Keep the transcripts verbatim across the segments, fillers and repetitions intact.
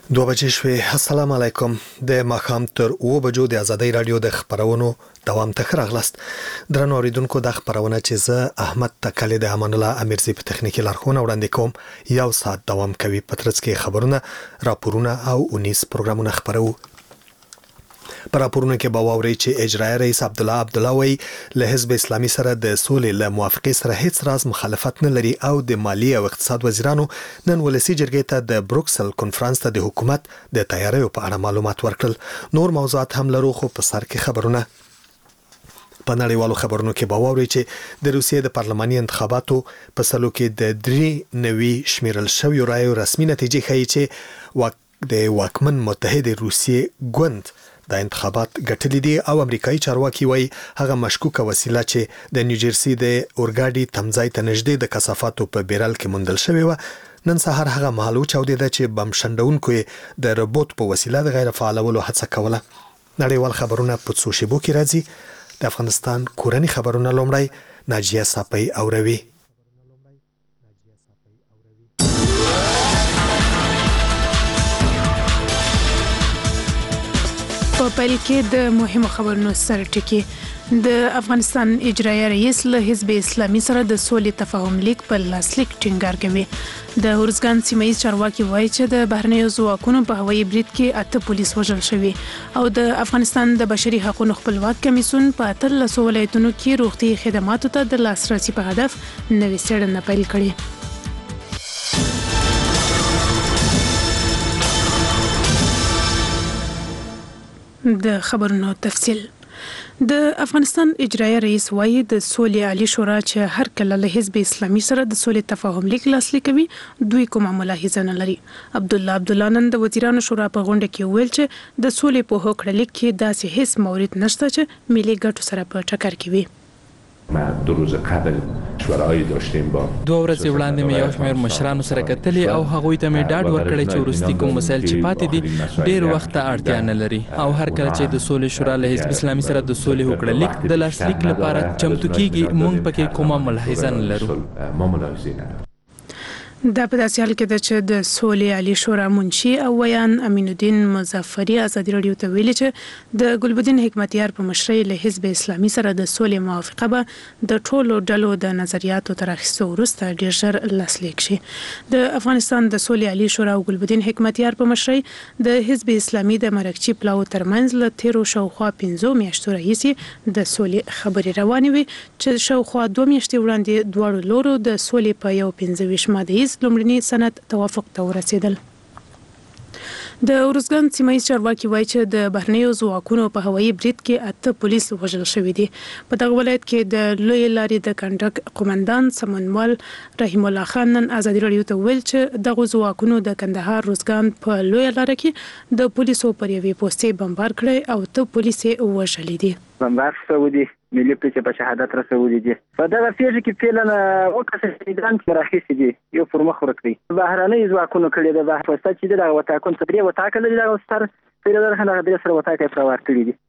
دوه بجې شوې. السلام علیکم. د ماښام تر اوه بجو د ازادۍ رادیو د خبرونو دوام ته ښه راغلاست. درنو اوریدونکو، د خبرونه چې زه احمد تکلی د امان الله امیرزی په تخنیکی لارښوونه وړاندې کوم یو ساعت دوام کوي. په ترڅ کې خبرونه، راپورونه او اونیس پروګرامونه خبرو. په راپورونه کې به واورئ چې اجرایي رئیس عبدالله عبدالله وایي له حزب اسلامي سره د سولې له موافقې سره هیڅ راز مخالفت نه لري او د مالیې او اقتصاد وزیرانو نن ولسی جرګې ته د بروکسل کنفرانس ته د حکومت د تیاریو په اړه معلومات ورکړل. نور موضوعات هم لرو، خو په سر کې خبرونه. په نړیوالو خبرونو کې به واورئ چې د روسیې د پارلماني انتخاباتو په سلو کې د درې نوي شمیرل شویو رایو رسمي نتیجې ښیي چې واک د واکمن متحد روسیې ګوند د انتخابات ګټلې دي او امریکایي چارواکي وایي هغه مشکوکه وسیله چې د نیوجرسي د اورګاډي تمځای ته نږدې د کثافاتو په بیرل کې موندل شوې و نن سهار هغه مهال وچاودېده چې بم شنډونکو د روبوت په وسیله د غیر فعالولو هڅه کوله. نړیوال خبرونه په څو شیبو کې راځي. د افغانستان کورني خبرونه لومړی ناجیه صافی اوروي. په پیل کې د مهمو خبرونو سره ټکی. د افغانستان اجرایي رئیس له حزب اسلامي سره د سولې تفاهم لیک په لاسلیک ټینګار کوي. د ارزګان سیمه ییز چارواکي وایي چې د بهرنیو ځواکونو په هوایي برید کې اته پولیس وژل شوي او د افغانستان د بشري حقوقو خپلواک کمیسیون په اتلسو ولایتونو کې روغتي خدماتو ته د لاسرسي په هدف نوې څېړنه پیل کړې. د خبرونو تفصیل. د افغانستان اجرایي رئیس وایي د سولې عالی شورا چې هر کله له حزب اسلامي سره د سولې تفاهم لیک لاسلیک کوي دوی کومه ملاحظه نه لري. عبدالله عبدالله نن د وزیرانو شورا په غونډه کې ویل چې د سولې په هوکړه لیک کې داسې هیڅ مورد نشته چې ملي ګټو سره په ټکر کې وي. ما دو روز قبل شورای داشتیم با دو ورځې وړاندې مې یو شمېر مشرانو سره کتلې او هغوی ته مې ډاډ ورکړی چې وروستي کوم مسایل چې پاتې دي ډېر وخت ته اړتیا نه لري او هر کله چې د سولې شورا له حزب اسلامي سره د سولې هوکړه لیک د لاسلیک لپاره چمتو کیږي موږ پکې کومه ملاحظه نه لرو. دا په داسې حال کې ده چې د سولې عالی شورا منشي او ویان امین الدین مظفری ازادي رادیو ته ویلي چې د ګلبدین حکمتیار په مشرۍ له حزب اسلامي سره د سولې موافقه به د ټولو ډلو د نظریاتو تر اخیستو وروسته ډېر ژر لاسلیک شي. د افغانستان د سولې عالی شورا او ګلبدین حکمتیار په مشرۍ د حزب اسلامي د مرکچی پلاو ترمنځ له تیرو شاوخوا پنځو میاشتو راهیسې د سولې خبرې روانې وي چې شاوخوا دوه میاشتې وړاندې دواړو لورو د سولې په یو پنځه ویشت ماده لومړني سند توافق ته ورسېدل. د ارزګان سیمه ییز چارواکي وایي چې د بهرنیو ځواکونو په هوایي برید کې اته پولیس وژل شوي دي. په دغه ولایت کې د لوی لارې د کنډک قومندان سمنوال رحیم الله خان نن ازادي رادیو ته ویل چې دغه ځواکونو د کندهار روزګان په لوی لاره کې د پولیسو پر یوې پوستې بمبار کړی او ته پولیس یې وژلي دي. بمبار شوی ملي پولیس په شهادت رسولي دي. په دغه پیښه کې فعلا وکړه چې د راخیسي دي یو پر مخ ورکړي بهرنۍ ځواکونو کړي د بحث چې د وټاکون تدریه وټاکل دي د ستر پیډر خلک د سره وټاکي پر ورکړي دي.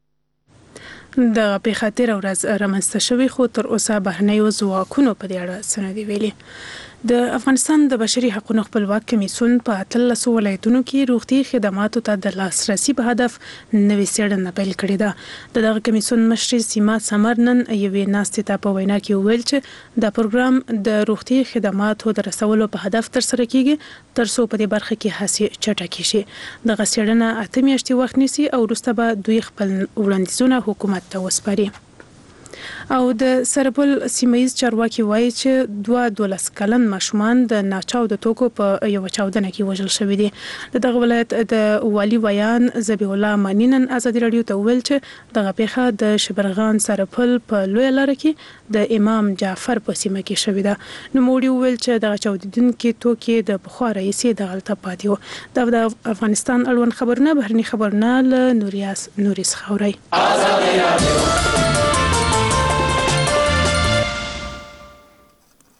د پیښه تیر ورځ رامنځته شوی خو تر اوسه بهرنیو ځواکونو په دې اړه څه نه دي ویلي. د افغانستان د بشري حقوقو خپلواک کمیسیون په اتلسو ولایتونو کې روغتي خدماتو ته د لاسرسي په هدف نوې څېړنه پیل کړې ده. د دغه کمیسیون مشر سیما سمر نن یوې ناستې ته په وینا کې ویل چې دا پروګرام د روغتي خدماتو د رسولو په هدف ترسره کیږي تر څو په دې برخه کې هڅې چټکې شي. دغه څېړنه اته میاشتې وخت نیسي او وروسته به دوی خپل وړاندیزونه حکومت ته وسپاري. او د سرپل سیمه ییز چارواکي وایي چې دوه دولس کلن ماشومان د ناچاودو توکو په یو چاودنه کې وژل شوي دي. د دغه ولایت د والي ویان ذبیح الله مانی نن ازادي رادیو ته ویل چې دغه پیښه د شبرغان سرپل په لوی لاره کې د امام جعفر په سیمه کې شوې ده. نوموړي ویل چې دغه چاودیدونکي توکي د پخوا راهیسې دغلته پاتې وو. دا د افغانستان اړوند خبرونه بهرني خبرونه له نوریاس نوریس خاوري.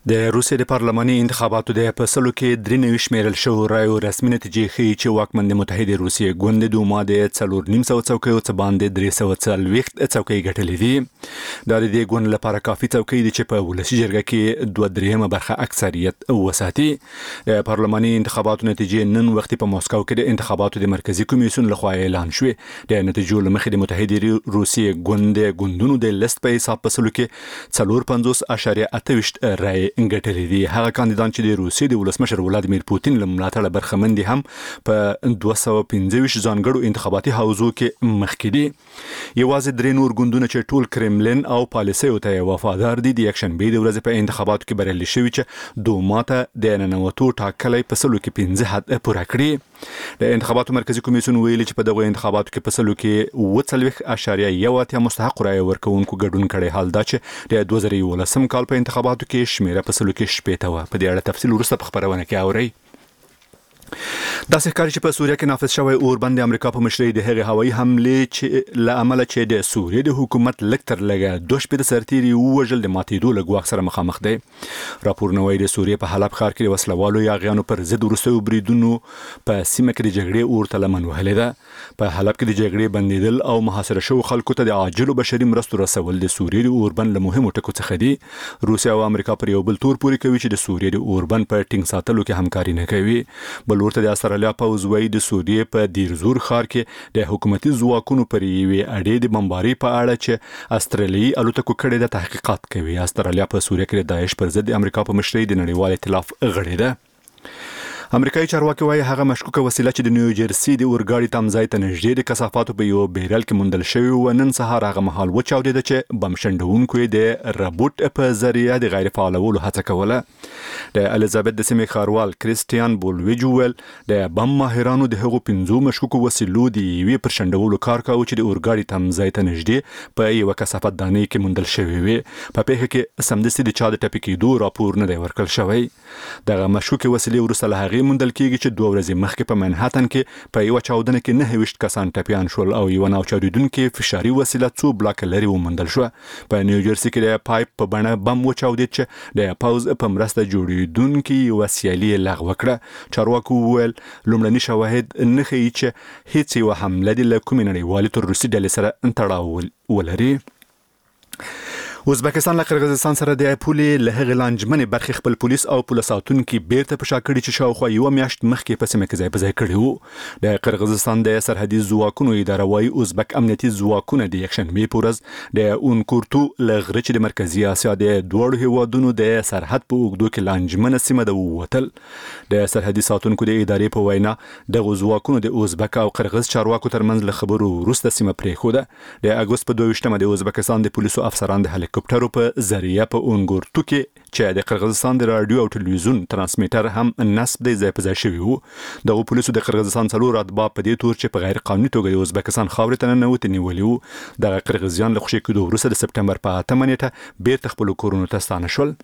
د روسیې د پارلماني انتخاباتو د فیصلو کې درې نوي شمیرل شو رایو رسمي نتیجې ښیي چې واکمن د متحده روسیې ګوند د دوما د څلور نیم سوه څوکیو څخه باندې درې سوه څلوېښت څوکۍ ګټلې دي. دا د دې ګوند لپاره کافي څوکۍ دي چې په ولسي جرګه کې دوه درېیمه برخه اکثریت وساتي. د پارلماني انتخاباتو نتیجې نن وخت په مسکو کې د انتخاباتو د مرکزی کمیسیون لخوا اعلان شوې. د نتیجو لمخې د متحده روسیې ګوند د ګوندونو د لیست په حساب فیصلو کې څلور پنځوس اعشاریه اته ویشت رای ګټلې دي. هغه کاندیدان چې د روسیې د ولسمشر ولادیمیر پوتین له ملاتړه برخمن دي هم په دوه سوه پنځه ویشت ځانګړو انتخاباتي حوزو کې مخکې دي. یوازې درې نور ګوندونه چې ټول کرملین او پالیسیو ته وفادار دي د یکشنبې د ورځې په انتخاباتو کې بریالي شوي چې دوما ته د ننوتو ټاکلی په سلو کې پنځه حد پوره کړي. د انتخاباتو مرکزی کمیسیون ویلي چې په دغه انتخاباتو کې په سلو کې اووه څلوېښت اعشاریه یو اتیا مستحق رایې ورکوونکو ګډون کړی. حال دا چې د دوه زره یولسم کال په انتخاباتو کې شمیره په سلو کې شپېته وه. په دې اړه تفصیل وروسته په خبرونه کې اورئ. داسې ښکاري چې په سوریه کې نافذ شوی اوربند د امریکا په مشرۍ د هغې هوایي حملې چې له امله چې د سوریې د حکومت لږ تر لږه دوه شپېته سرتیري ووژل د ماتېدو له ګواښ سره مخامخ دی. راپورونه وایي د سوریې په حلب ښار کې د وسلوالو یاغیانو پر ضد وروستیو بریدونو په سیمه کې د جګړې اور ته لمن وهلې ده. په حلب کې د جګړې بندیدل او محاصره شوو خلکو ته د عاجلو بشري مرستو رسول د سوریې د اوربند له مهمو ټکو څخه دي. روسیه او امریکا پر یو بل تور پورې کوي چې د سوریې د اوربند په ټینګ ساتلو کې همکاري نه کوي. بل ورته د استرالیا پوځ وایي د سوریې په دیرزور ښار کې د حکومتي ځواکونو پر یوې اډې د بمبارۍ په اړه چې استرالیایي الوتکو کړې ده تحقیقات کوي. استرالیا په سوریه کې د داعش پر ضد د امریکا په مشرۍ د نړیوال ائتلاف غړې ده. امریکایي چارواکي وایي هغه مشکوکه وسیله چې د نیوجرسي د اورګاډي تمځای ته نږدې د کثافاتو په یو بیرل کې موندل شوی و نن سهار هغه مهال وچاودېده چې بم شنډونکو یې د ربوټ په ذریعه د غیر فعالولو هڅه کوله. د الیزابت د سیمې ښاروال کریسټیان بولویج وویل د بم ماهرانو د هغو پنځو مشکوکو وسیلو د یوې پر شنډولو کار کاوه چې د اورګاډي تمځای ته نږدې په یوه کثافت دانۍ کې موندل شوی وي. په پیښه کې سمدستي د چا د ټپي کېدو راپور نه دی ورکړل شوی. دغه مشکوکې وسیلې وروسته له هغې موندل کېږي چې دوه ورځې مخکې په منهاتن کې په یوه چاودنه کې نهه ویشت کسان ټپیان شول او یوه ناوچاودېدونکې فشاري وسیله څو بلاکه لرې وموندل شوه. په نیوجرسي کې د پایپ په بڼه بم وچاودېد چې د پوځ په مرسته جوړېدونکې یوه سیالي یې لغوه کړه. چارواکو وویل لومړني شواهد نه ښیي چې هیڅ یوه حمله دې له کومې نړیوالې تروریستي ډلې سره تړاو ولري. ازبکستان له قرغیزستان سره د پولې له هغې لانجمنې برخې خپل پولیس او پوله ساتونکي بیرته په شا کړي چې شاوخوا یوه میاشت مخکې په سیمه کې ځای په ځای کړي وو. د قرغیزستان د سرحدي ځواکونو اداره وایي ازبک امنیتي ځواکونه د یکشنبې په ورځ د اونکورتو له غره چې د مرکزي اسیا د دواړو هیوادونو د سرحد په اوږدو کې لانجمنه سیمه ده ووتل. د سرحدي ساتونکو د ادارې په وینا دغو ځواکونو د ازبک او قرغیز چارواکو ترمنځ له خبرو وروسته سیمه پرېښوده. د اګوست په دوه ویشتمه د ازبکستان د پولیسو افسران د هلیکوپټرو په ذریعه په اونګورتو کې چې د قرغیزستان د رادیو او ټلویزیون ترانسمیټر هم نصب دی ځای په ځای شوي وو. دغو پولیسو د قرغیزستان څلور اتباع په دې تور چې په غیر قانوني توګه د ازبکستان خاورې ته ننوتې نیولي وو. دغه قرغیزیان له خوشي کېدو وروسته د سپټمبر په اتمه نیټه بیرته خپلو کورونو ته ستانه شول.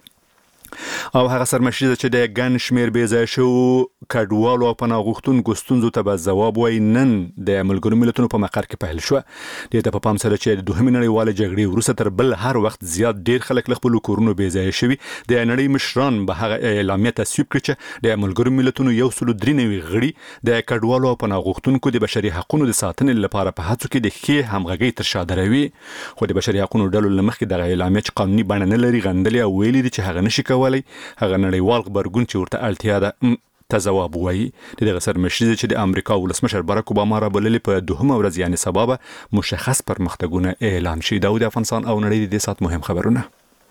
او هغه سرمشریزه چې د ګڼ شمېر بې ځایه شوو کډوالو او پناه غوښتونکو ستونزو ته به ځواب وایي نن د ملګرو ملتونو په مقر کې پیل شوه. دې ته په پام سره چې د دوهمې نړیوالې جګړې وروسته تر بل هر وخت زیات ډېر خلک له خپلو کورونو بې ځایه شوي. د نړۍ مشران به هغه اعلامیه تصویب کړي چې د ملګرو ملتونو یو سلو درې نوي غړي د کډوالو او پناه غوښتونکو د بشري حقونو د ساتنې لپاره په هڅو کې د ښې همغږۍ تر شا دروي. خو د بشري حقونو ډلو له مخکې دغه اعلامیه چې قانوني بڼه نه لري غندلې او ویلي دي چې هغه نشي کولی هغه نړیوال غبرګون چې ورته اړتیا ده ته ځواب وایي. د دغه سرمشریزه چې د امریکا ولسمشر باراک اوباما رابللې په دوهمه ورځ یعنې سبا به مشخص پرمختګونه اعلان شي. دا د افغانستان او نړۍ د دې ساعت مهم خبرونه.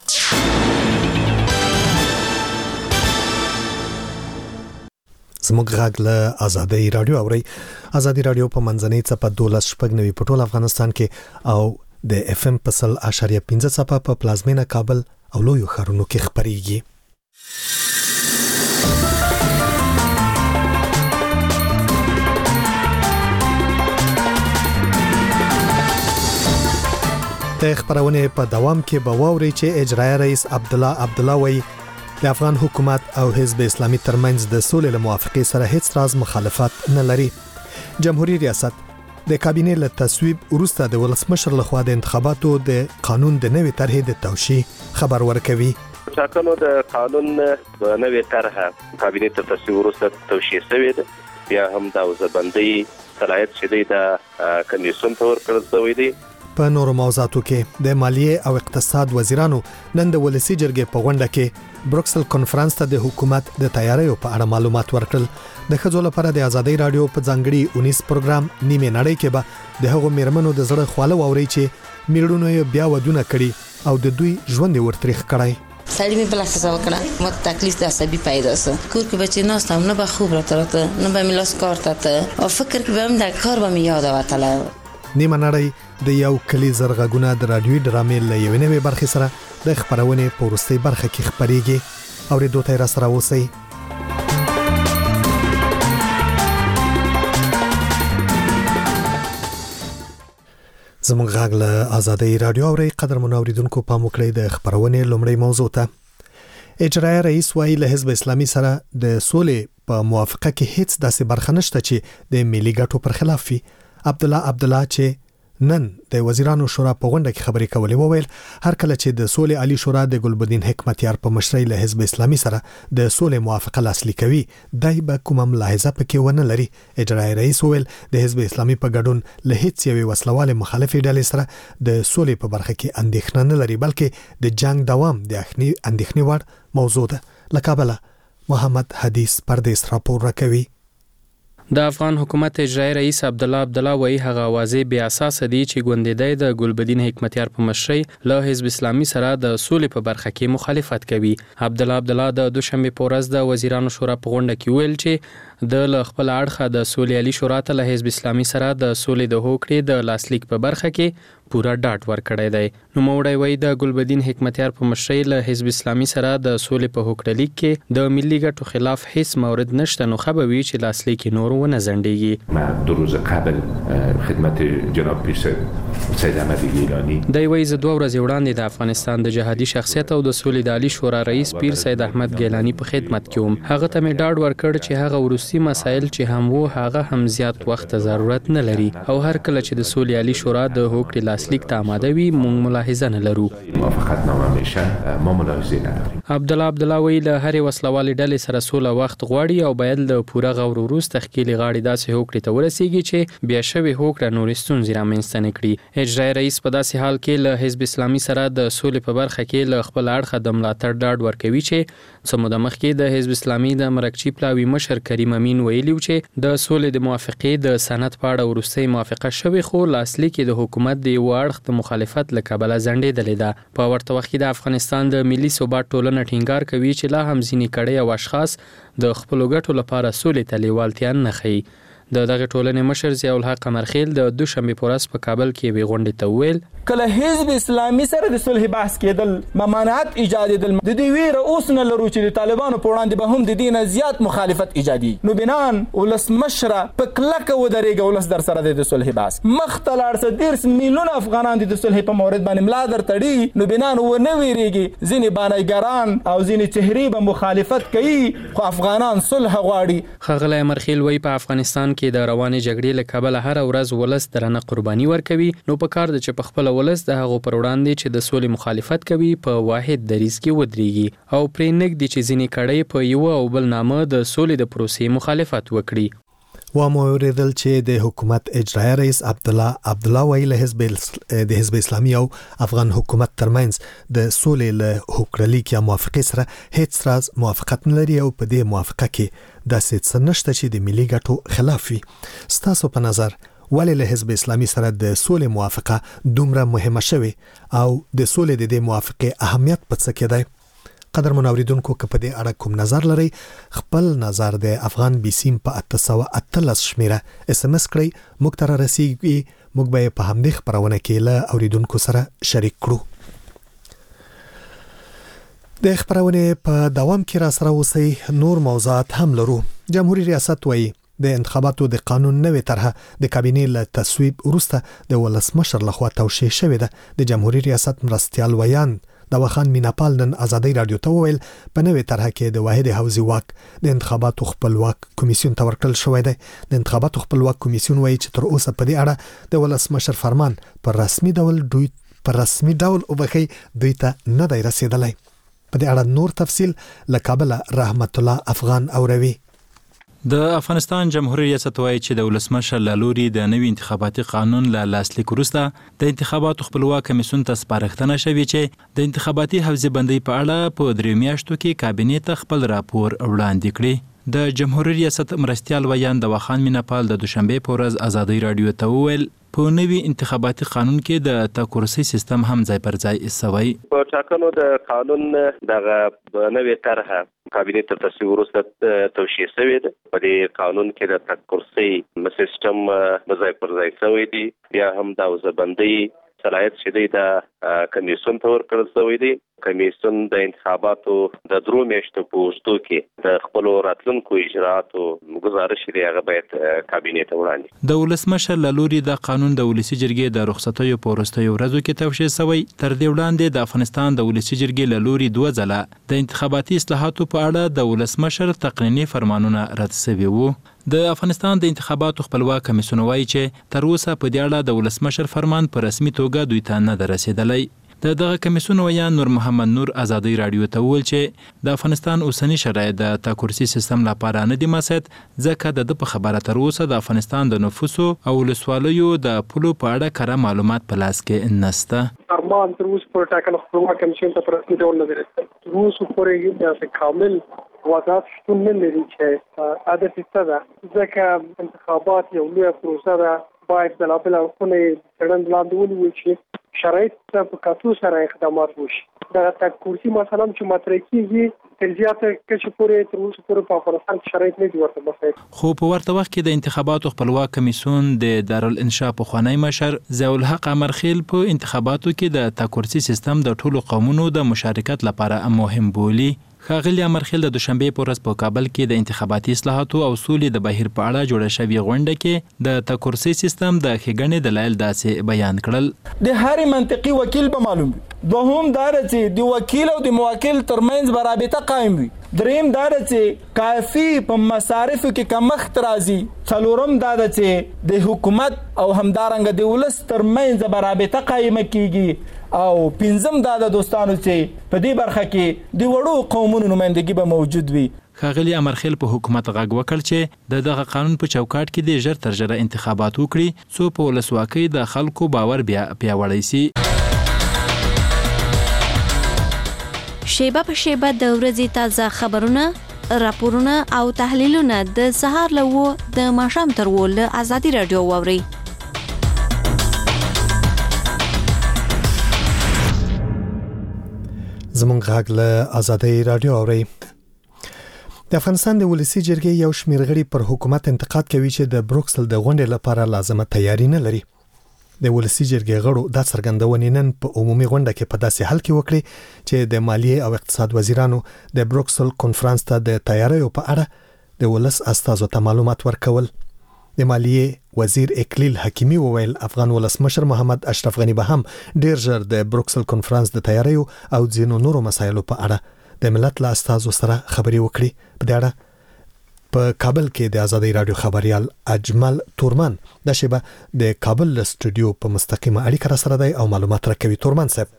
زموږ غږ له آزادۍ رادیو اورئ. آزادۍ رادیو په منځنۍ څپه دولس شپږ نوي په ټول افغانستان کې او د اف ام په سل اشاریه پنځه څپه په پلازمینه کابل او لویو ښارونو کې خپرېږي. د خبرونه په دوام کې به واوري چې اجرایي رئیس عبدالله عبدالله وایي د افغان حکومت او حزب اسلامي ترمنځ د سولې له موافقې سره هیڅ راز مخالفت نه لري. جمهوریت ریاست د کابینې له تصویب وروسته د ولسمشر لخوا د انتخاباتو د قانون د نوې طرحې د توشیح خبر ورکوي. ټاکنو د قانون د نوې طرحه کابینې ته تصویب وروسته توشیح شوې ده. بیا هم د وزبندۍ صلاحیت چې د کمیسیون ته ورکړل شوی دی. په نورو موضوعاتو کې د مالیې او اقتصاد وزیرانو نن د ولسی جرګې په غونډه کې بروکسل کانفرنس ته د حکومت د تیاریو په اړه معلومات ورکړل. د ښځو لپاره د ازادۍ رادیو په ځانګړي اونیس پروګرام نیمه نړۍ کې به د هغو میرمنو د زړه خواله واوري چې میړونو یې بیا ودونه کړي او د دوی ژوند ورتریخ کړی. سړی مې بل څه وکړه، مت تکلیف د عصبي پیدا سه. کور کې بچی نه ستم نه به خوب راته نه به ملاس کار ته او فکر کې به هم د کار به مې یاد وتله. نیمه نړۍ د یو کلی زرغونه د رادیوي ډرامې له یوې نوې برخې سره د خبرونې په وروستۍ برخه کې خبرېږي. اورېدو ته یې راسره اوسئ. زموږ غږ له آزادۍ رادیو اوري. قدرمنو اوریدونکو پام وکړئ د خبرونې لومړی موضوع ته. اجرایي رئیس وایي له حزب اسلامي سره د سولې په موافقه کې هیڅ داسې برخه نشته چې د ملي ګټو پر خلاف وي. عبد الله عبد الله چې نن د وزیرانو شورا په غونډه کې خبرې کولې وویل هر کله چې د سولې عالی شورا د ګلبدین حکمتیار په مشرۍ له حزب اسلامي سره د سولې موافقه لاسلیک کوي دای به کومه ملاحظه پکې ونه لري. اجرایي رئیس وویل د حزب اسلامي په ګډون له هیڅ یوې وسلواله مخالفې ډلې سره د سولې په برخه کې اندېښنه نه لري بلکې د جنگ دوام د اندېښنې وړ موضوع ده. له کابل محمد حدیث پردیس راپور راکوي. د افغان حکومت اجرایي رئیس عبد الله عبد الله وایي هغه اوازې بې اساسه دي چې ګوندیدای د ګلبدین حکمتیار په مشرۍ له حزب اسلامي سره د سولې په برخه کې مخالفت کوي. عبد الله عبد الله د دوشنبه په ورځ د وزیرانو شورا په غونډه کې ویل چې د ل خپل اړخه د سولې عالی شورا ته له حزب اسلامي سره د سولې د هوکړې د لاسلیک په برخه کې پورا ډاټ ورکړی دی. نو موړی وایي د ګلبدین حکمتیار په مشرۍ له حزب اسلامي سره د سولې په هوکړه لیک کې د ملي ګټو خلاف هیڅ مورد نشته. نو خبروي چې لاسلیک نور ونه زندگی من دو روز قبل خدمت جناب پیر سید احمد گیلانی دی وایي زه دوه ورځې وړاندې د افغانستان د جهادي شخصیت او د سولې د عالی شورا رئیس پیر سید احمد گیلانی په خدمت کې وم. هغه ته مې ډاډ ورکړ چې هغه وروستي مسایل چې هم وو هغه هم زیات وخت ضرورت نه لري او هر کله چې د سولې عالی شورا د هوکړې لاسلیک ته آماده وي مونږ ملاحظه نه لرو. موافقتنامه میشه ما ملاحظه نداریم. عبد الله عبد الله وایي له هرې وسلوالې ډلې سره سوله وخت غواړي او باید له پوره غور وروسته ښکېلې غاړې داسې هوکړې ته ورسیږي چې بیا شوې هوکړه نورې ستونزې رامنځته نه کړي. اجرایي رئیس په داسې حال کې له حزب اسلامي سره د سولې په برخه کې له خپل اړخه د ملاتړ ډاډ ورکوي چې څه موده مخکې د حزب اسلامي د مرکچی پلاوي مشر کریم امین ویلي و چې د سولې د موافقې د سند په اړه وروستۍ موافقه شوې خو لاسلیک د حکومت د یو اړخ د مخالفت له کبله ځنډېدلې ده. په ورته وخت کې د افغانستان د ملي ثبات ټولنه ټینګار کوي چې لا هم ځینې کړۍ او اشخاص د خپل ګټو لپاره سولې ته لیوالتیا نه ښیي. د دغه ټولنې مشر ضیاء الحق قمرخیل د دوشنبه په ورځ په کابل کې یوې غونډې ته وویل کله حزب اسلامي سره د صلح بحث کېدل ممانعت ایجادېدل د دې ویره اوس نه لرو چې د طالبانو په وړاندې به هم د دې نه زیات مخالفت ایجادي. نو بنان ولسمشره په کلکه ودرېږه ولس در سره د صلح بحث مخ ته لاړ څه ډېر میلیونه افغانان د صلح په مورد باندې ملا در تړي. نو بنان ونه ویریږي ځینې بانایګران او ځینې چهرې به مخالفت کوي خو افغانان صلح غواړي. ښاغلی قمرخیل وایي په افغانستان کې د روانې جګړې له کبله هر ورځ ولس درنه قرباني ورکوي. نو په کار ده چې په خپل ولس د هغو پر وړاندې چې د سولې مخالفت کوي په واحد دریځ کې ودرېږي او پرې نږدې چې ځینې کړۍ په یو او بل نامه د سولې د پروسې مخالفت وکړي. و مو اوریدل چې د حکومت اجرایي رئیس عبد الله عبد الله ویل حزب د حزب اسلامي او افغان حکومت ترمنځ د سولې له هوکړه لیک یا موافقې سره هیڅ راز موافقت نه لري او په دې موافقه کې داسې څه نشته چې د ملي ګټو خلاف وي. ستاسو په نظر ولې له حزب اسلامي سره د سولې موافقه دومره مهمه شوې او د سولې د دې موافقې اهمیت په څه کې دی؟ قدر منوریدونکو که په دې اړه کوم نظر لري خپل نظر د افغان بیسیم په اته سوه اتلس شمیره اس ام اس کړئ. موږ ته رسیږي موږ به په همدې خپرونه کې له اوریدونکو سره شریک کړو. د خبرونه په دوام کې را سره اوسئ. نور موضوعات هم لرو. جمهوریت ریاست وایي د انتخاباتو د قانون نوې طرحه د کابینې له تصویب وروسته د ولسمشر لخوا توشیح شوې ده. د جمهوریت ریاست مرستیال ویان د وخان میناپال نن آزادۍ رادیو ته وویل په نوې طرحه کې د واحد حوزې واک د انتخاباتو خپلواک کمیسیون ته ورکړل شوی دی. د انتخاباتو خپلواک کمیسیون وایي چې تر اوسه په دې اړه د ولسمشر فرمان پر رسمي ډول دوی پر رسمي ډول وبخي دوی ته نه دی رسیدلی. په دې اړه نور تفصیل له کابل رحمت الله افغان اوروي. د افغانستان جمهوریت ریاست وایي چې د ولسمشر له لوري د نوي انتخاباتي قانون له لاسلیک وروسته د انتخاباتو خپلواک کمیسیون ته سپارښتنه شوې چې د انتخاباتي حوزې بندۍ په اړه په دریو میاشتو کې کابینې ته خپل راپور وړاندې کړي. د جمهوریت ریاست مرستیال ویان د واخان میناپال د دوشنبه په ورځ ازادي رادیو ته وویل په نوي انتخاباتي قانون کې د تاکورسي سیستم هم ځای پر ځای شوی. په ټاکنو د قانون دغه نوې طرحه کابینې ته تصویب وروسته توشیح شوې ده. په دې قانون کې د تاکورسي سیستم ځای پر ځای شوی دی. بیا هم د حوزه‌بندۍ صلاحیت چې دی د کمیسیون ته ورکړل شوی دی. کمیسیون د انتخاباتو د درو میاشتو په اوږدو کې د خپلو راتلونکو اجرااتو ګزارش دی هغه باید کابینې ته وړاندې. د ولسمشر له لوري د قانون د ولسي جرګې د رخصتیو په وروستیو ورځو کې توشیح شوی. تر دې وړاندې د افغانستان د ولسي جرګې له لوري دوه ځله د انتخاباتي اصلاحاتو په اړه د ولسمشر تقنیني فرمانونه رد شوي وو. د افغانستان د انتخاباتو خپلواک کمیسیون وایي چې تر اوسه په دې اړه د ولسمشر فرمان په رسمي توګه دوی ته نه ده رسیدلی. د دغه کمیسیون ویان نور محمد نور ازادي رادیو ته وویل چې د افغانستان اوسنی شرایط د تاکورسي سیستم لپاره نه دي مساعد، ځکه د په خبره تر اوسه د افغانستان د نفوسو او ولسوالیو د پولو په اړه کره معلومات په لاس کې نشته. فرمان تر اوسه په ټاکنو خپلواک کمیسیون ته په رسمي ډول نه دی رسیدلی. تر اوسه پورې د کامل وضاحت شتون نه لري چې هدف څه ده، ځکه انتخابات یو لویه پروسه ده. باید بلابل اړخونه څېړنې لاندې ونیول شي، شرایط ته په کتو سره اقدامات وشي. دغه تاکورسي مثلا چې مطرح کېږي تر زیاته کچې پورې تر اوسه پورې په افغانستان کې شرایط نه دي ورته مساعد. خو په ورته وخت کې د انتخاباتو خپلواک کمیسیون د دارالانشا پخوانی مشر ضیاءالحق امرخیل په انتخاباتو کې د تاکورسي سیستم د ټولو قومونو د مشارکت لپاره مهم بولي. ښاغلي امرخیل د دوشنبه په ورځ په کابل کې د انتخاباتي اصلاحاتو او سولې د بهیر په اړه جوړه شوې غونډه کې د تاکورسي سیستم د ښېګڼې دلایل داسې بیان کړل. د هر منطقي وکیل به معلوم وي. دوهم دا چې د وکیل او د موکل ترمنځ به رابطه قائم وي. دریم دا چې کافي په مصارفو کې کمښت راځي. څلورم دا چې د حکومت او همدارنګه د ولس ترمنځ به رابطه قائمه کیږي. او پنځم دا د دوستانو چې په دې برخه کې د وړو قومونو نمائندګي به موجود وي. ښاغلي امرخیل په حکومت غږ وکړ چې د دغه قانون په چوکاټ کې د ژر تر ژره انتخابات وکړي څو په ولسواکۍ د خلکو باور بیا پیاوړی سي. شیبه په شیبه د ورځې تازه خبرونه، راپورونه او تحلیلونه د سهار له وو د ماښام تر وو له ازادي رادیو واورئ. زمونږ غږ له ازادي رادیو اوري. د افغانستان د ولسی جرګې یو شمېر غړي پر حکومت انتقاد کوي چې د بروکسل د غونډې لپاره لازمه تیاری نه لري. د ولسی جرګې غړو د څرګندونې نن په عمومي غونډه کې په داسې حل کې وکړي چې د مالیې او اقتصاد وزیرانو د بروکسل کنفرانس ته د تیاریو په اړه د ولس استازو ته معلومات ورکول. د مالیې وزیر اکلیل حکیمی وویل افغان ولسمشر محمد اشرف غنی به هم ډیر ژر د بروکسل کنفرانس د تیاریو او ځینو نورو مسایلو په اړه د ملت له استازو سره خبرې وکړي. په دې اړه په کابل کې د ازادي رادیو خبريال اجمل تورمان د شیبه د کابل استودیو په مستقیمه اړیکه را سره دی او معلومات راکوي. تورمان صاحب